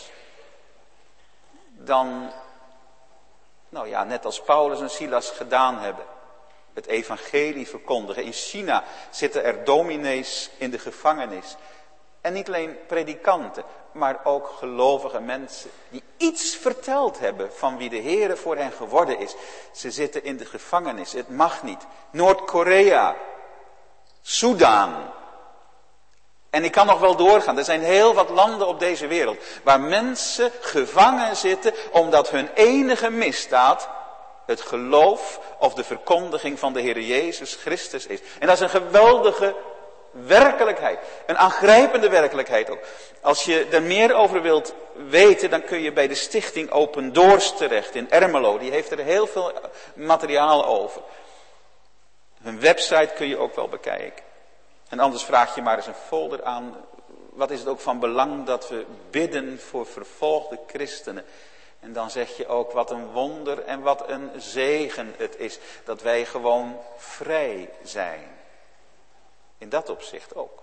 dan... Nou ja, net als Paulus en Silas gedaan hebben. Het evangelie verkondigen. In China zitten er dominees in de gevangenis. En niet alleen predikanten, maar ook gelovige mensen. Die iets verteld hebben van wie de Heere voor hen geworden is. Ze zitten in de gevangenis. Het mag niet. Noord-Korea. Soedan. En ik kan nog wel doorgaan. Er zijn heel wat landen op deze wereld waar mensen gevangen zitten omdat hun enige misdaad het geloof of de verkondiging van de Heer Jezus Christus is. En dat is een geweldige werkelijkheid. Een aangrijpende werkelijkheid ook. Als je er meer over wilt weten, dan kun je bij de stichting Open Doors terecht in Ermelo. Die heeft er heel veel materiaal over. Hun website kun je ook wel bekijken. En anders vraag je maar eens een folder aan. Wat is het ook van belang dat we bidden voor vervolgde christenen. En dan zeg je ook wat een wonder en wat een zegen het is. Dat wij gewoon vrij zijn. In dat opzicht ook.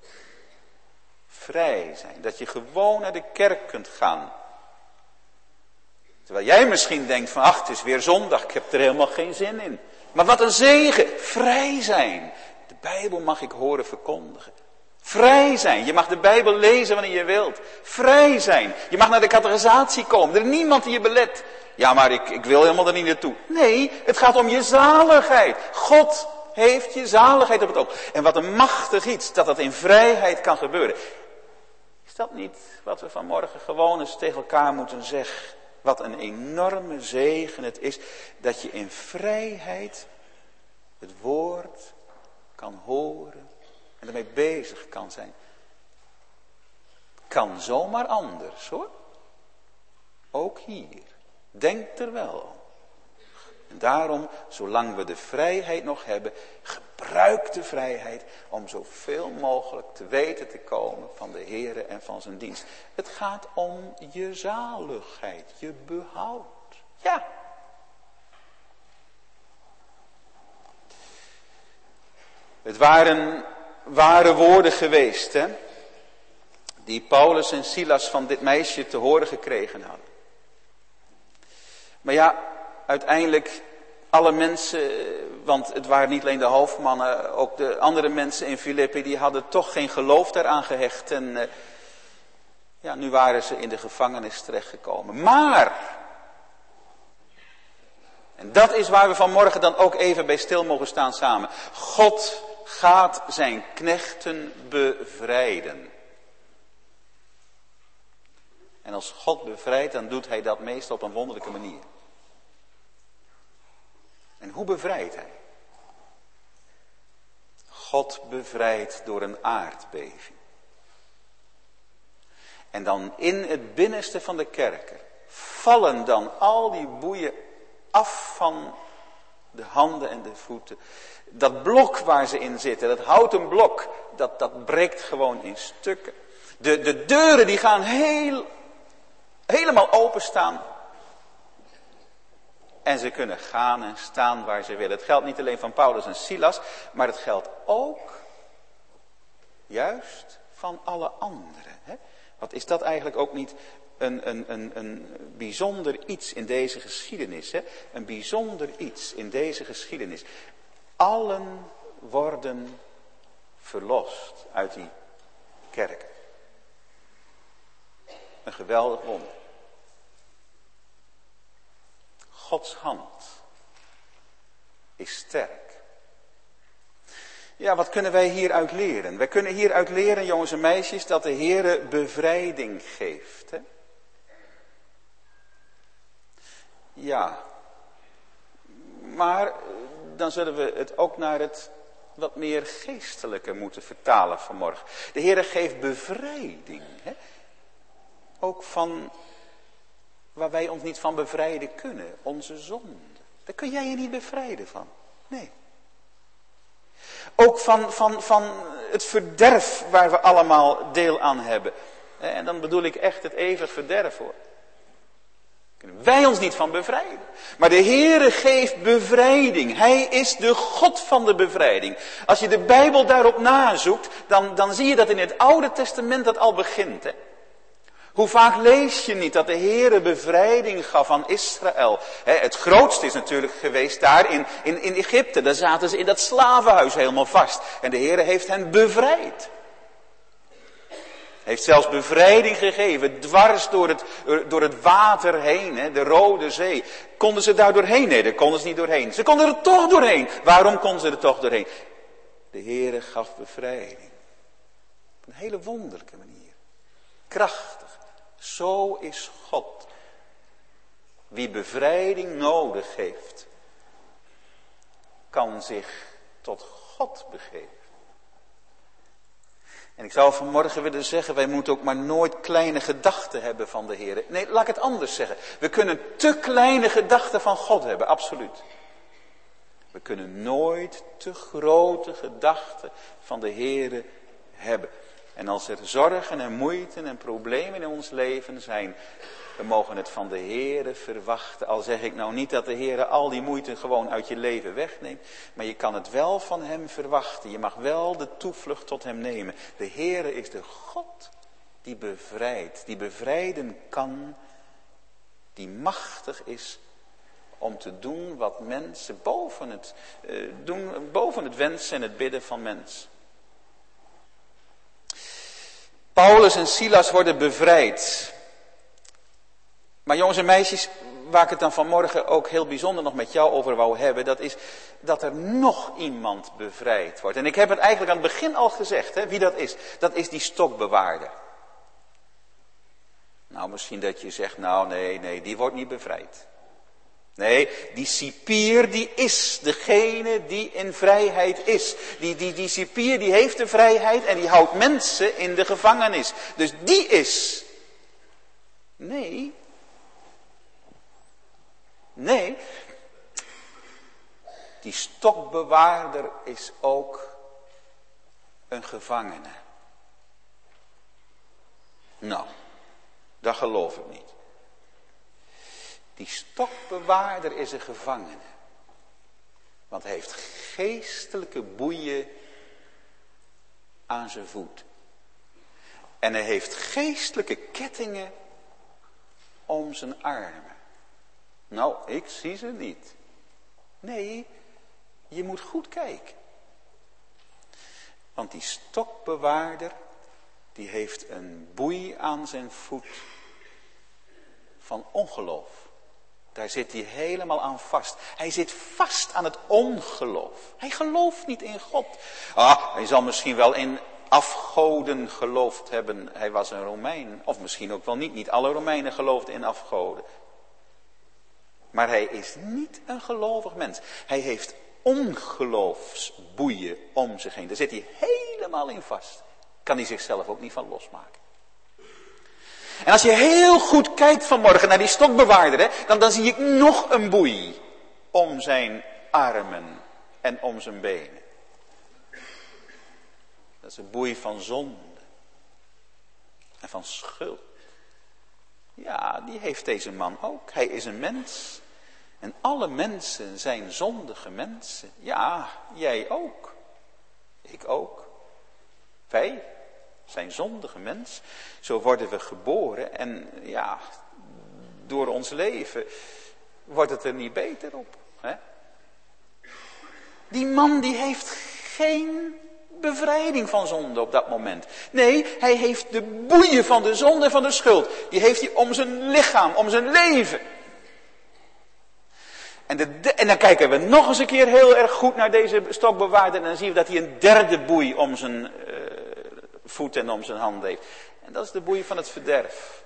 Vrij zijn. Dat je gewoon naar de kerk kunt gaan. Terwijl jij misschien denkt van ach, het is weer zondag. Ik heb er helemaal geen zin in. Maar wat een zegen. Vrij zijn. De Bijbel mag ik horen verkondigen. Vrij zijn. Je mag de Bijbel lezen wanneer je wilt. Vrij zijn. Je mag naar de catechisatie komen. Er is niemand die je belet. Ja, maar ik, ik wil helemaal er niet naartoe. Nee, het gaat om je zaligheid. God heeft je zaligheid op het oog. En wat een machtig iets dat dat in vrijheid kan gebeuren. Is dat niet wat we vanmorgen gewoon eens tegen elkaar moeten zeggen? Wat een enorme zegen het is dat je in vrijheid het woord kan horen en ermee bezig kan zijn. Kan zomaar anders hoor. Ook hier. Denk er wel aan. En daarom, zolang we de vrijheid nog hebben, gebruik de vrijheid om zoveel mogelijk te weten te komen van de Heere en van zijn dienst. Het gaat om je zaligheid, je behoud. Ja. Het waren ware woorden geweest, hè, die Paulus en Silas van dit meisje te horen gekregen hadden. Maar ja, uiteindelijk alle mensen, want het waren niet alleen de hoofdmannen, ook de andere mensen in Filippi, die hadden toch geen geloof daaraan gehecht. En uh, ja, nu waren ze in de gevangenis terechtgekomen. Maar, en dat is waar we vanmorgen dan ook even bij stil mogen staan samen. God gaat zijn knechten bevrijden. En als God bevrijdt, dan doet hij dat meestal op een wonderlijke manier. En hoe bevrijdt hij? God bevrijdt door een aardbeving. En dan in het binnenste van de kerker vallen dan al die boeien af van de handen en de voeten. Dat blok waar ze in zitten, dat houten blok, dat, dat breekt gewoon in stukken. De, de deuren die gaan heel, helemaal openstaan. En ze kunnen gaan en staan waar ze willen. Het geldt niet alleen van Paulus en Silas, maar het geldt ook juist van alle anderen. Hè? Wat is dat eigenlijk ook niet een, een, een, een bijzonder iets in deze geschiedenis? Hè? Een bijzonder iets in deze geschiedenis. Allen worden verlost uit die kerk. Een geweldig wonder. Gods hand is sterk. Ja, wat kunnen wij hieruit leren? Wij kunnen hieruit leren, jongens en meisjes, dat de Heere bevrijding geeft. Hè? Ja. Maar dan zullen we het ook naar het wat meer geestelijke moeten vertalen vanmorgen. De Heere geeft bevrijding. Hè? Ook van waar wij ons niet van bevrijden kunnen. Onze zonde. Daar kun jij je niet bevrijden van. Nee. Ook van, van, van het verderf waar we allemaal deel aan hebben. En dan bedoel ik echt het eeuwig verderf hoor. Kunnen wij ons niet van bevrijden. Maar de Heere geeft bevrijding. Hij is de God van de bevrijding. Als je de Bijbel daarop nazoekt, dan, dan zie je dat in het Oude Testament dat al begint. Hè? Hoe vaak lees je niet dat de Heere bevrijding gaf aan Israël. He, het grootste is natuurlijk geweest daar in, in, in Egypte. Daar zaten ze in dat slavenhuis helemaal vast. En de Heere heeft hen bevrijd. Heeft zelfs bevrijding gegeven, dwars door het, door het water heen, he, de Rode Zee. Konden ze daar doorheen? Nee, daar konden ze niet doorheen. Ze konden er toch doorheen. Waarom konden ze er toch doorheen? De Heere gaf bevrijding. Op een hele wonderlijke manier. Krachtig. Zo is God. Wie bevrijding nodig heeft, kan zich tot God begeven. En ik zou vanmorgen willen zeggen, wij moeten ook maar nooit kleine gedachten hebben van de Heer. Nee, laat ik het anders zeggen. We kunnen te kleine gedachten van God hebben, absoluut. We kunnen nooit te grote gedachten van de Heer hebben. En als er zorgen en moeite en problemen in ons leven zijn, we mogen het van de Heere verwachten. Al zeg ik nou niet dat de Heere al die moeite gewoon uit je leven wegneemt, maar je kan het wel van hem verwachten. Je mag wel de toevlucht tot hem nemen. De Heere is de God die bevrijdt, die bevrijden kan, die machtig is om te doen wat mensen boven het, uh, doen, boven het wensen en het bidden van mensen. Paulus en Silas worden bevrijd. Maar jongens en meisjes, waar ik het dan vanmorgen ook heel bijzonder nog met jou over wou hebben, dat is dat er nog iemand bevrijd wordt. En ik heb het eigenlijk aan het begin al gezegd, hè, wie dat is. Dat is die stokbewaarder. Nou, misschien dat je zegt, nou nee, nee, die wordt niet bevrijd. Nee, die cipier die is degene die in vrijheid is. Die, die, die cipier die heeft de vrijheid en die houdt mensen in de gevangenis. Dus die is. Nee. Nee. Die stokbewaarder is ook een gevangene. Nou, dat geloof ik niet. Die stokbewaarder is een gevangene. Want hij heeft geestelijke boeien aan zijn voet. En hij heeft geestelijke kettingen om zijn armen. Nou, ik zie ze niet. Nee, je moet goed kijken. Want die stokbewaarder, die heeft een boei aan zijn voet van ongeloof. Daar zit hij helemaal aan vast. Hij zit vast aan het ongeloof. Hij gelooft niet in God. Ah, hij zal misschien wel in afgoden geloofd hebben. Hij was een Romein. Of misschien ook wel niet. Niet alle Romeinen geloofden in afgoden. Maar hij is niet een gelovig mens. Hij heeft ongeloofsboeien om zich heen. Daar zit hij helemaal in vast. Kan hij zichzelf ook niet van losmaken. En als je heel goed kijkt vanmorgen naar die stokbewaarder, hè, dan, dan zie ik nog een boei om zijn armen en om zijn benen. Dat is een boei van zonde. en van schuld. Ja, die heeft deze man ook. Hij is een mens. En alle mensen zijn zondige mensen. Ja, jij ook. Ik ook. Wij zijn zondige mensen. Zo worden we geboren en ja, door ons leven wordt het er niet beter op. Hè? Die man die heeft geen bevrijding van zonde op dat moment. Nee, hij heeft de boeien van de zonde en van de schuld. Die heeft hij om zijn lichaam, om zijn leven. En, de, de, en dan kijken we nog eens een keer heel erg goed naar deze stokbewaarder. En dan zien we dat hij een derde boei om zijn uh, voet en om zijn hand heeft. En dat is de boei van het verderf.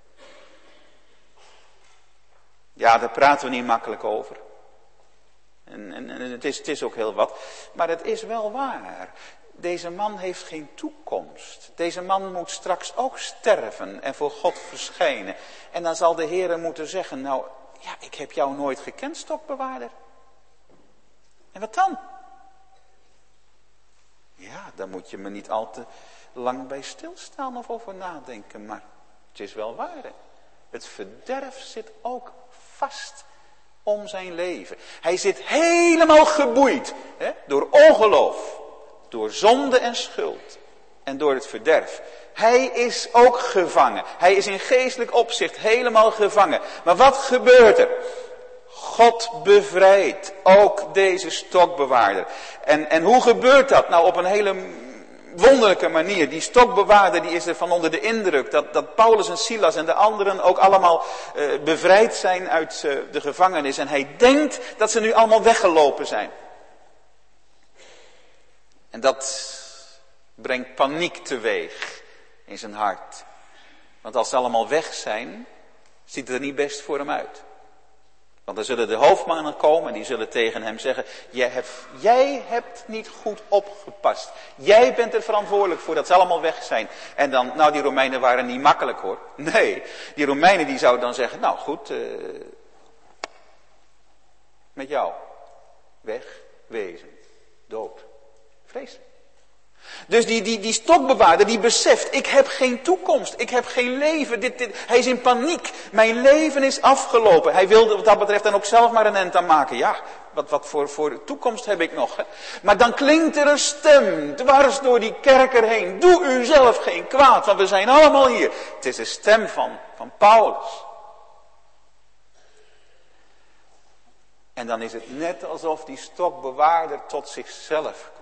Ja, daar praten we niet makkelijk over. En, en, en het, is, het is ook heel wat. Maar het is wel waar. Deze man heeft geen toekomst. Deze man moet straks ook sterven en voor God verschijnen. En dan zal de Heere moeten zeggen, nou, ja, ik heb jou nooit gekend, stokbewaarder. En wat dan? Ja, daar moet je me niet al te lang bij stilstaan of over nadenken. Maar het is wel waar. Hè? Het verderf zit ook vast om zijn leven. Hij zit helemaal geboeid, hè, door ongeloof, door zonde en schuld en door het verderf. Hij is ook gevangen. Hij is in geestelijk opzicht helemaal gevangen. Maar wat gebeurt er? God bevrijdt ook deze stokbewaarder. En, en hoe gebeurt dat? Nou, op een hele wonderlijke manier. Die stokbewaarder die is er van onder de indruk dat, dat Paulus en Silas en de anderen ook allemaal uh, bevrijd zijn uit uh, de gevangenis. En hij denkt dat ze nu allemaal weggelopen zijn. En dat brengt paniek teweeg in zijn hart. Want als ze allemaal weg zijn, ziet het er niet best voor hem uit. Want dan zullen de hoofdmannen komen en die zullen tegen hem zeggen, jij hebt, jij hebt niet goed opgepast. Jij bent er verantwoordelijk voor dat ze allemaal weg zijn. En dan, nou die Romeinen waren niet makkelijk hoor. Nee, die Romeinen die zouden dan zeggen, nou goed, uh, met jou, weg, wezen, dood, vreselijk. Dus die, die, die stokbewaarder die beseft, ik heb geen toekomst, ik heb geen leven. Dit, dit, hij is in paniek, mijn leven is afgelopen. Hij wilde wat dat betreft dan ook zelf maar een end aan maken. Ja, wat, wat voor, voor toekomst heb ik nog. Hè? Maar dan klinkt er een stem, dwars door die kerker heen. Doe u zelf geen kwaad, want we zijn allemaal hier. Het is de stem van, van Paulus. En dan is het net alsof die stokbewaarder tot zichzelf komt.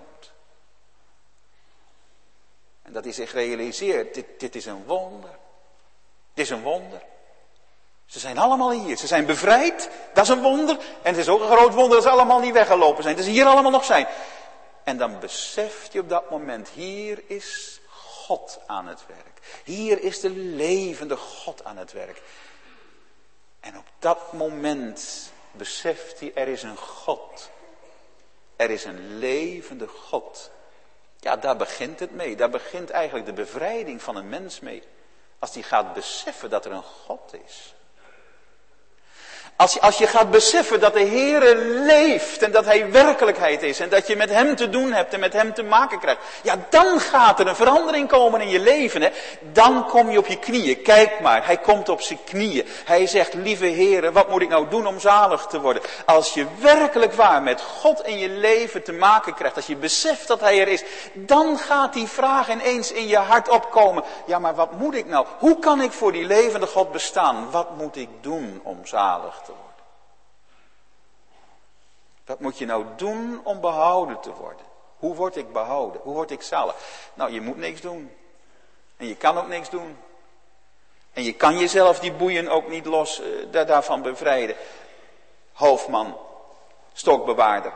En dat hij zich realiseert, dit, dit is een wonder. Dit is een wonder. Ze zijn allemaal hier. Ze zijn bevrijd. Dat is een wonder. En het is ook een groot wonder dat ze allemaal niet weggelopen zijn. Dat ze hier allemaal nog zijn. En dan beseft je op dat moment, hier is God aan het werk. Hier is de levende God aan het werk. En op dat moment beseft hij, er is een God. Er is een levende God. Ja, daar begint het mee. Daar begint eigenlijk de bevrijding van een mens mee. Als die gaat beseffen dat er een God is. Als je, als je gaat beseffen dat de Heere leeft en dat Hij werkelijkheid is. En dat je met Hem te doen hebt en met Hem te maken krijgt. Ja, dan gaat er een verandering komen in je leven. Hè? Dan kom je op je knieën. Kijk maar, Hij komt op zijn knieën. Hij zegt, lieve Heere, wat moet ik nou doen om zalig te worden? Als je werkelijk waar met God in je leven te maken krijgt. Als je beseft dat Hij er is. Dan gaat die vraag ineens in je hart opkomen. Ja, maar wat moet ik nou? Hoe kan ik voor die levende God bestaan? Wat moet ik doen om zalig te worden? Wat moet je nou doen om behouden te worden? Hoe word ik behouden? Hoe word ik zalig? Nou, je moet niks doen. En je kan ook niks doen. En je kan jezelf die boeien ook niet los uh, daarvan bevrijden. Hoofdman, stokbewaarder.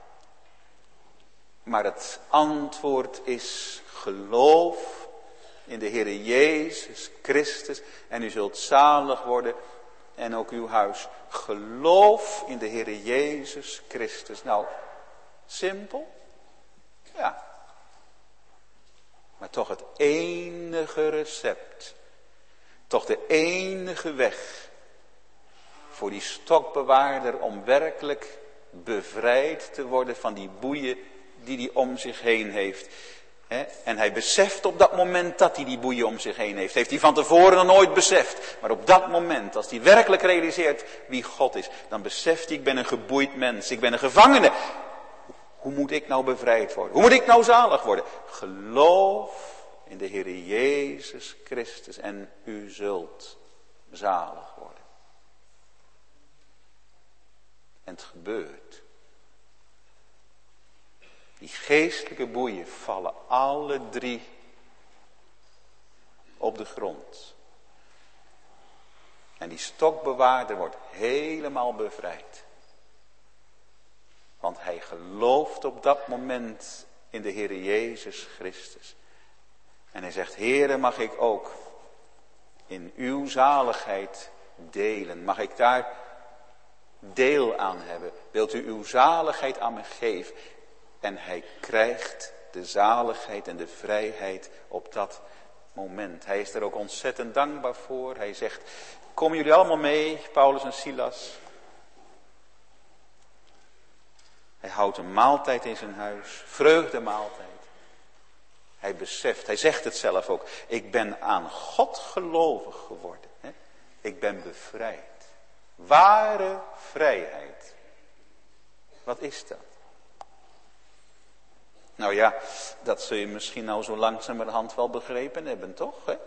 Maar het antwoord is geloof in de Heere Jezus Christus. En u zult zalig worden. En ook uw huis. Geloof in de Heere Jezus Christus. Nou, simpel. Ja. Maar toch het enige recept. Toch de enige weg. Voor die stokbewaarder om werkelijk bevrijd te worden van die boeien die hij om zich heen heeft. He, en hij beseft op dat moment dat hij die boeien om zich heen heeft. Heeft hij van tevoren nog nooit beseft. Maar op dat moment, als hij werkelijk realiseert wie God is. Dan beseft hij, ik ben een geboeid mens. Ik ben een gevangene. Hoe moet ik nou bevrijd worden? Hoe moet ik nou zalig worden? Geloof in de Heer Jezus Christus. En u zult zalig worden. En het gebeurt. Die geestelijke boeien vallen alle drie op de grond. En die stokbewaarder wordt helemaal bevrijd. Want hij gelooft op dat moment in de Heer Jezus Christus. En hij zegt, Heere, mag ik ook in uw zaligheid delen? Mag ik daar deel aan hebben? Wilt u uw zaligheid aan me geven? En hij krijgt de zaligheid en de vrijheid op dat moment. Hij is er ook ontzettend dankbaar voor. Hij zegt, komen jullie allemaal mee, Paulus en Silas? Hij houdt een maaltijd in zijn huis, vreugdemaaltijd. Hij beseft, hij zegt het zelf ook, ik ben aan God gelovig geworden. Hè? Ik ben bevrijd. Ware vrijheid. Wat is dat? Nou ja, dat zul je misschien nou zo langzamerhand wel begrepen hebben, toch? Hè?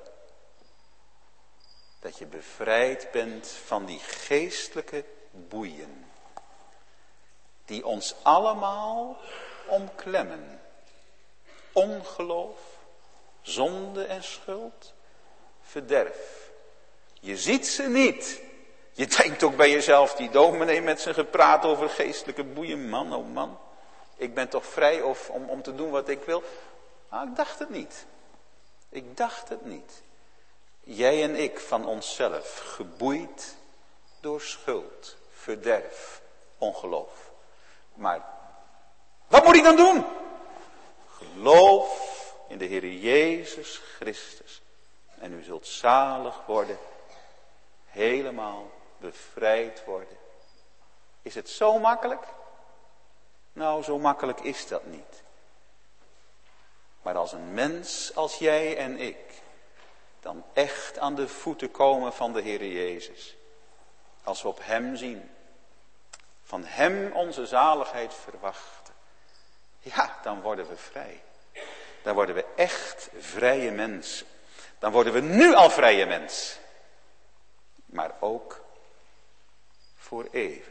Dat je bevrijd bent van die geestelijke boeien. Die ons allemaal omklemmen. Ongeloof, zonde en schuld, verderf. Je ziet ze niet. Je denkt ook bij jezelf, die dominee met zijn gepraat over geestelijke boeien. Man, oh man. Ik ben toch vrij of, om, om te doen wat ik wil? Ah, ik dacht het niet. Ik dacht het niet. Jij en ik van onszelf, geboeid door schuld, verderf, ongeloof. Maar wat moet ik dan doen? Geloof in de Heer Jezus Christus. En u zult zalig worden. Helemaal bevrijd worden. Is het zo makkelijk? Nou, zo makkelijk is dat niet. Maar als een mens als jij en ik dan echt aan de voeten komen van de Heer Jezus. Als we op hem zien. Van hem onze zaligheid verwachten. Ja, dan worden we vrij. Dan worden we echt vrije mensen. Dan worden we nu al vrije mensen. Maar ook voor eeuwig.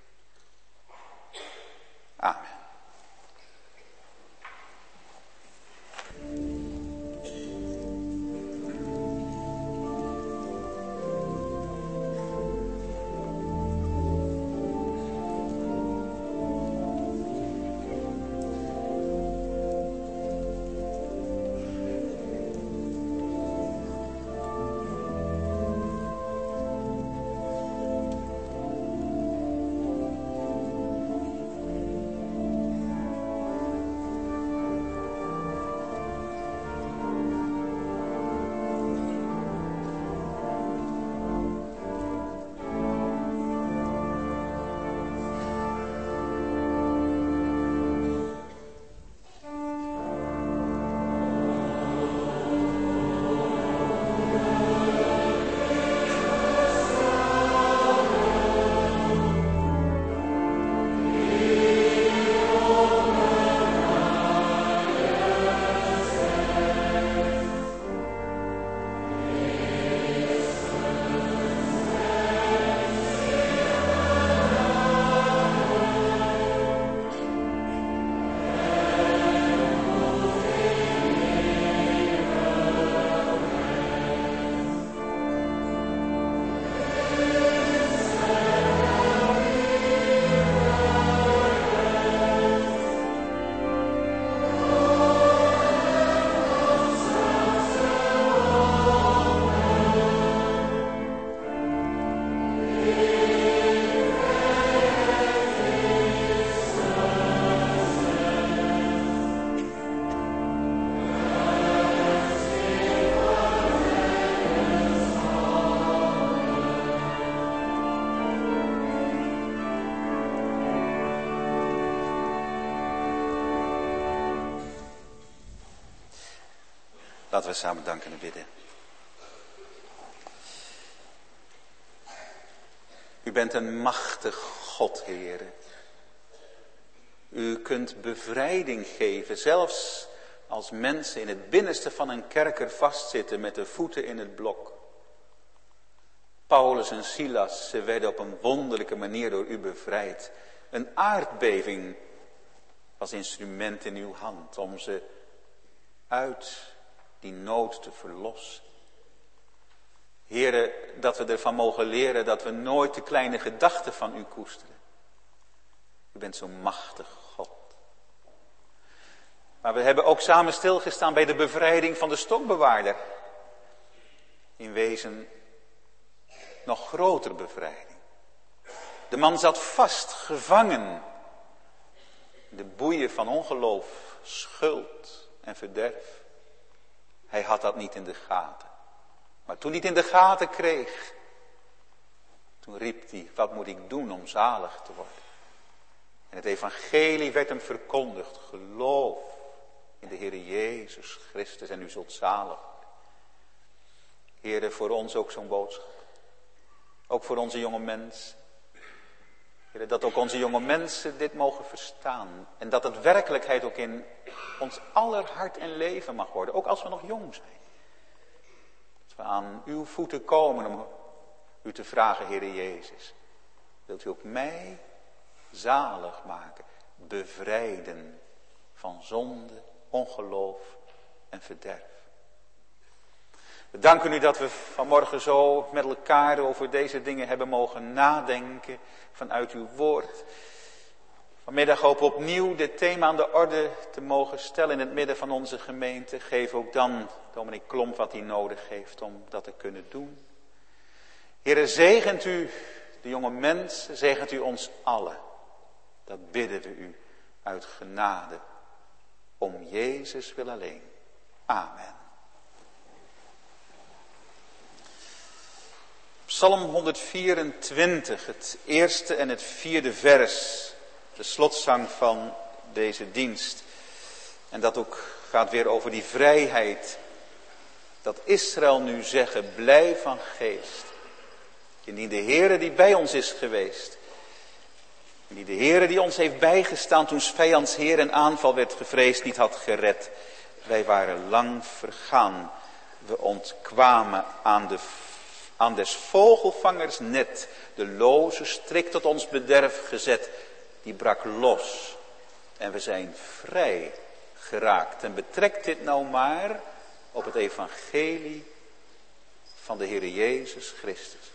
Amen. Laten we samen danken en bidden. U bent een machtig God, Heere. U kunt bevrijding geven, zelfs als mensen in het binnenste van een kerker vastzitten met de voeten in het blok. Paulus en Silas, ze werden op een wonderlijke manier door u bevrijd. Een aardbeving was instrument in uw hand om ze uit die nood te verlossen. Heere, dat we ervan mogen leren dat we nooit de kleine gedachten van u koesteren. U bent zo'n machtig God. Maar we hebben ook samen stilgestaan bij de bevrijding van de stokbewaarder. In wezen nog grotere bevrijding. De man zat vast, gevangen. De boeien van ongeloof, schuld en verderf. Hij had dat niet in de gaten. Maar toen hij het in de gaten kreeg, toen riep hij, wat moet ik doen om zalig te worden? En het evangelie werd hem verkondigd. Geloof in de Heer Jezus Christus en u zult zalig worden. Heere, voor ons ook zo'n boodschap. Ook voor onze jonge mensen. Heere, dat ook onze jonge mensen dit mogen verstaan. En dat het werkelijkheid ook in ons aller hart en leven mag worden. Ook als we nog jong zijn. Dat we aan uw voeten komen om u te vragen, Heere Jezus. Wilt u ook mij zalig maken, bevrijden van zonde, ongeloof en verderf. We danken u dat we vanmorgen zo met elkaar over deze dingen hebben mogen nadenken vanuit uw woord. Vanmiddag hopen we opnieuw dit thema aan de orde te mogen stellen in het midden van onze gemeente. Geef ook dan dominee Klomp wat hij nodig heeft om dat te kunnen doen. Heere, zegent u de jonge mens, zegent u ons allen. Dat bidden we u uit genade. Om Jezus wil alleen. Amen. Psalm honderdvierentwintig, het eerste en het vierde vers. De slotzang van deze dienst. En dat ook gaat weer over die vrijheid. Dat Israël nu zeggen, blij van geest. Indien de Heere die bij ons is geweest. Die de Heere die ons heeft bijgestaan toen 's vijands heer en aanval werd gevreesd niet had gered. Wij waren lang vergaan. We ontkwamen aan, de, aan des vogelvangers net. De loze strik tot ons bederf gezet. Die brak los. En we zijn vrij geraakt. En betrekt dit nou maar op het evangelie van de Heere Jezus Christus.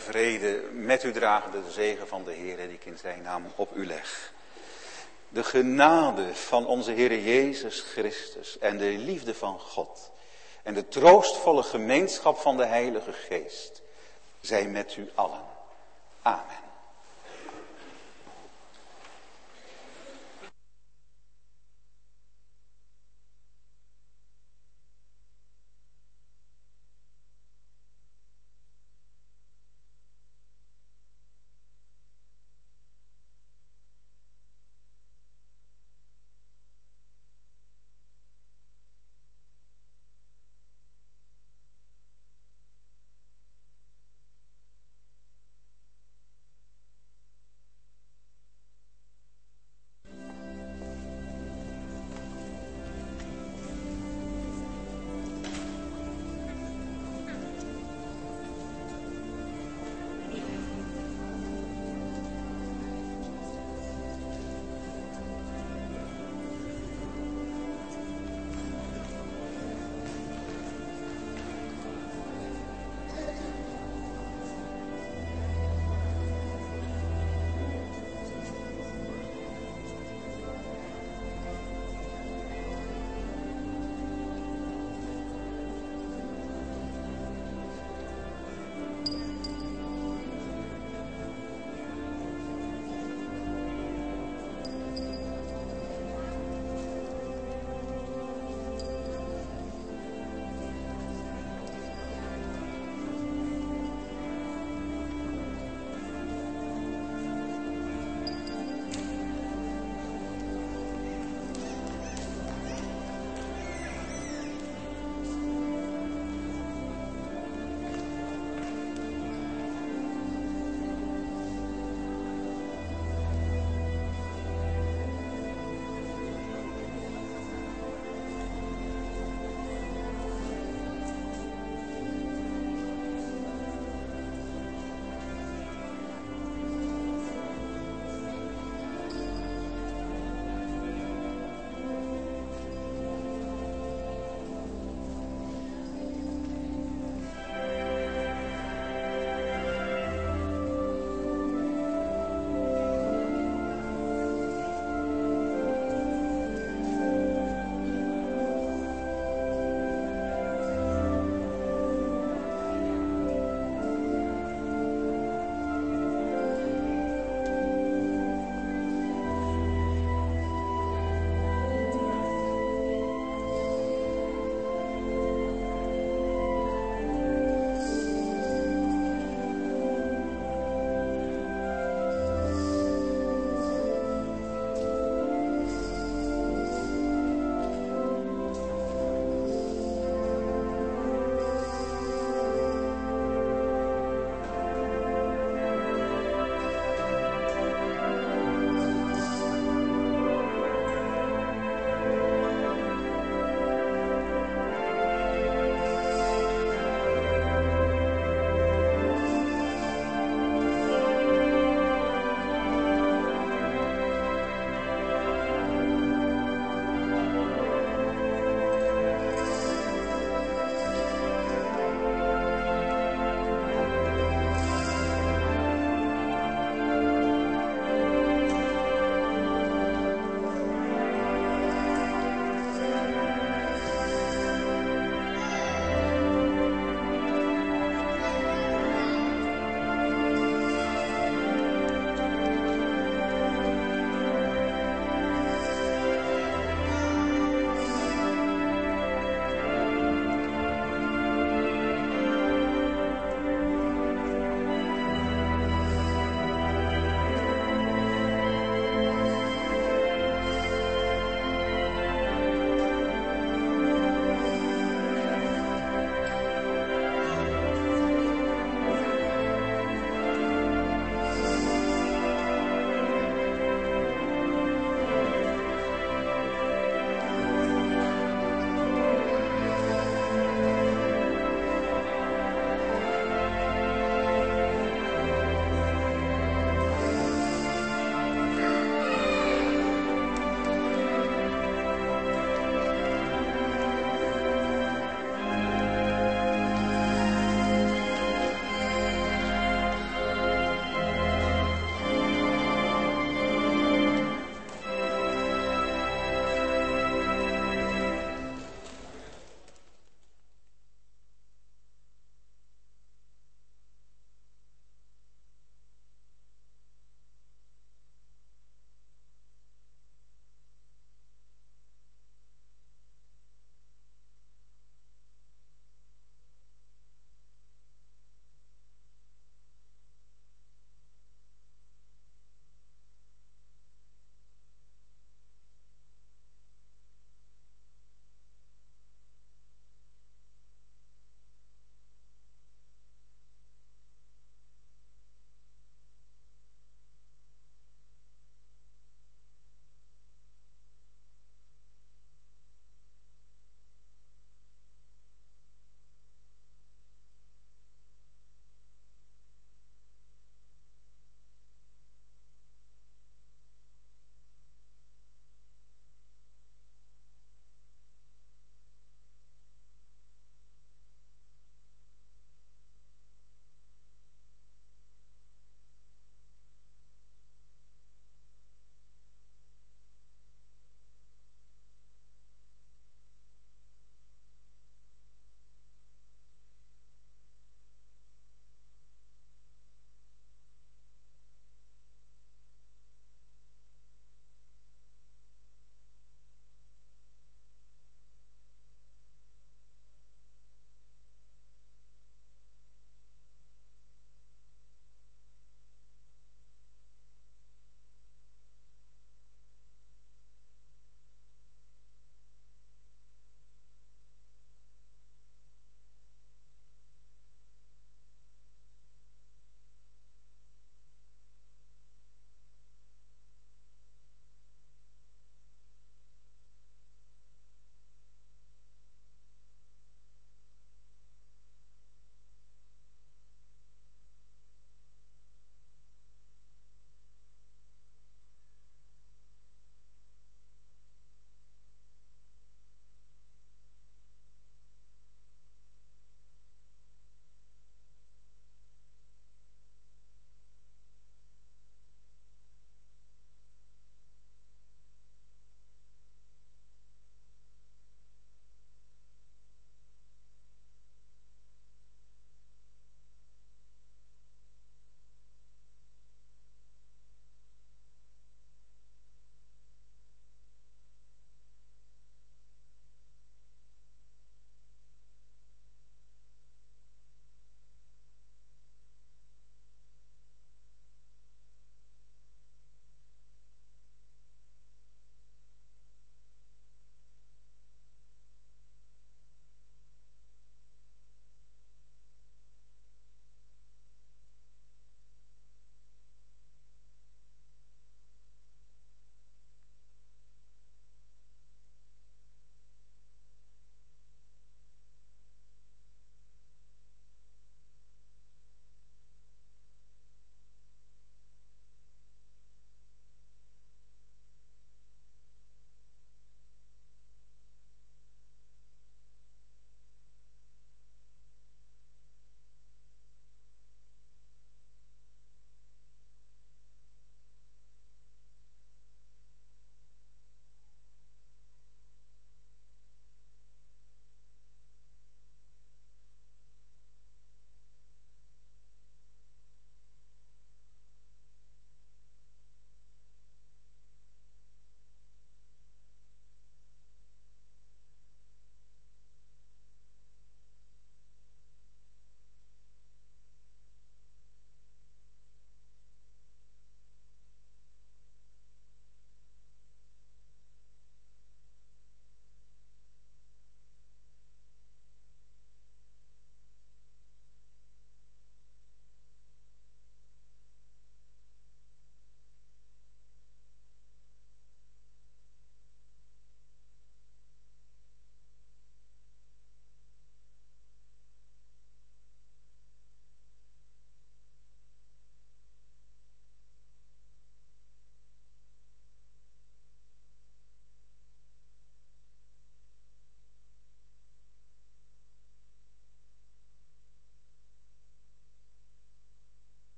vrede met u dragen, de zegen van de Heer die ik in zijn naam op u leg. De genade van onze Heer Jezus Christus en de liefde van God en de troostvolle gemeenschap van de Heilige Geest zij met u allen. Amen.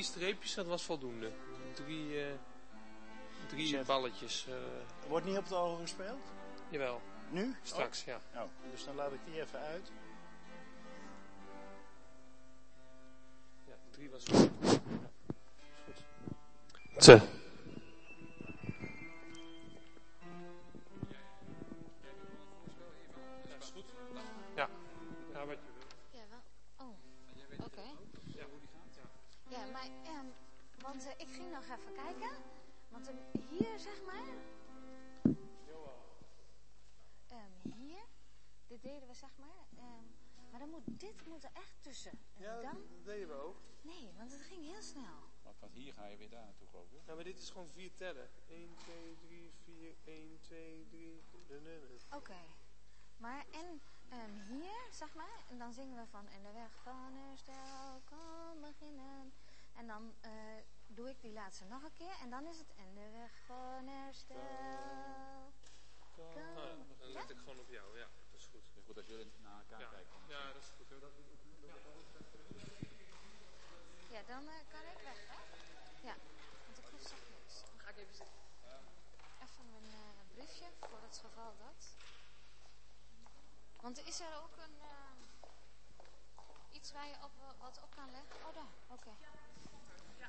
drie streepjes, dat was voldoende. Drie, uh, drie Chef. balletjes. Uh, Wordt niet op de ogen gespeeld? Jawel. Nu? Straks, oh. ja. Oh, dus dan laat ik die even uit. Ja, drie was goed. Goed. Te. Ja. Ja, wat je wil. Ja, wel. Oh, oké. Okay. Ja, hoe die gaat, ja. Ja, maar, um, want uh, ik ging nog even kijken. Want um, hier, zeg maar. Um, hier. Dit deden we, zeg maar. Um, maar dan moet, dit moet er echt tussen. En Ja, dan... dat deden we ook. Nee, want het ging heel snel. Want van hier ga je weer daar naartoe, geloof ik. Ja, maar dit is gewoon vier tellen. één, twee, drie, vier, één, twee, drie. Oké. Okay. Maar en um, hier, zeg maar, en dan zingen we van in de weg van herstel kan beginnen. En dan uh, doe ik die laatste nog een keer en dan is het in de weg van herstel kan beginnen. Nou, dan let ik gewoon op jou, ja, dat is goed. Het is goed als jullie naar elkaar Ja. kijken. Ja, dat is goed. Ja, dat, ja. Ja, dan uh, kan ik weg, hè? Ja, want ik hoef straks niks. Dan ga ik even zitten. Even mijn uh, briefje, voor het geval dat. Want is er ook een, uh, iets waar je op, wat op kan leggen? Oh, daar, oké. Okay. Ja.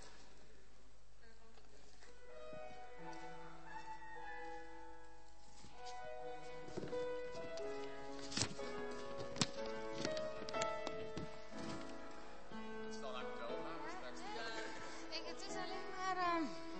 Het is dan actueel, maar straks niet. Ik, het is alleen maar... Uh,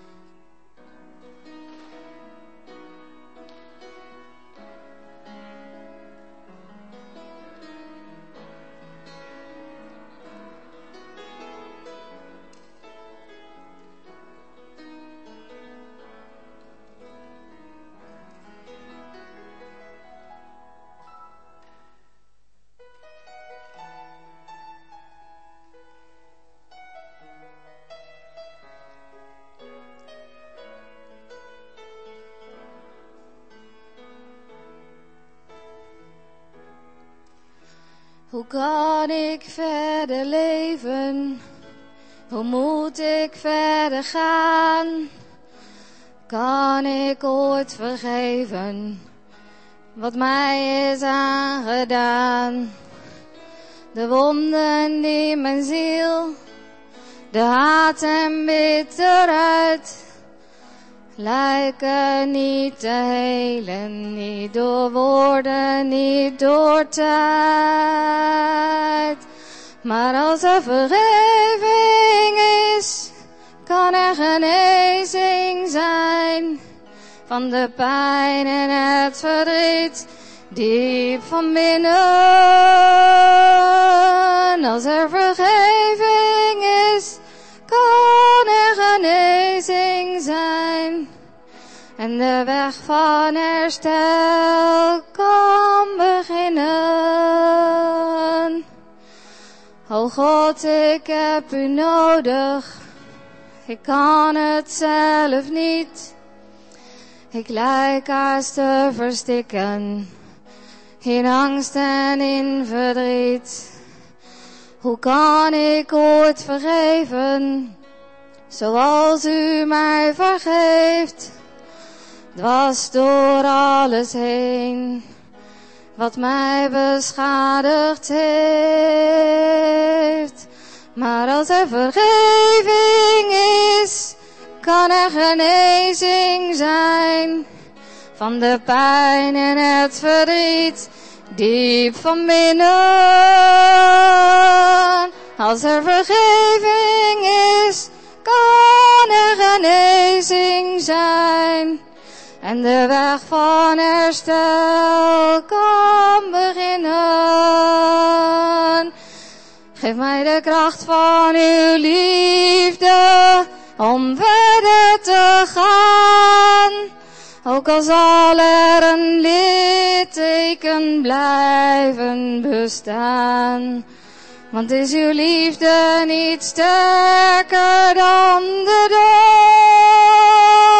Hoe kan ik verder leven? Hoe moet ik verder gaan? Kan ik ooit vergeven wat mij is aangedaan? De wonden die mijn ziel, de haat en bitterheid lijken niet te helen, niet door woorden, niet door tijd. Maar als er vergeving is, kan er genezing zijn van de pijn en het verdriet diep van binnen. Als er vergeving is, kan er genezing zijn en de weg van herstel kan beginnen. O God, ik heb u nodig, ik kan het zelf niet. Ik lijk haast te verstikken in angst en in verdriet. Hoe kan ik ooit vergeven zoals u mij vergeeft? Dwars door alles heen wat mij beschadigd heeft. Maar als er vergeving is, kan er genezing zijn van de pijn en het verdriet diep van binnen. Als er vergeving is, kan er genezing zijn en de weg van herstel kan beginnen. Geef mij de kracht van uw liefde om verder te gaan. Ook al zal er een litteken blijven bestaan. Want is uw liefde niet sterker dan de dood?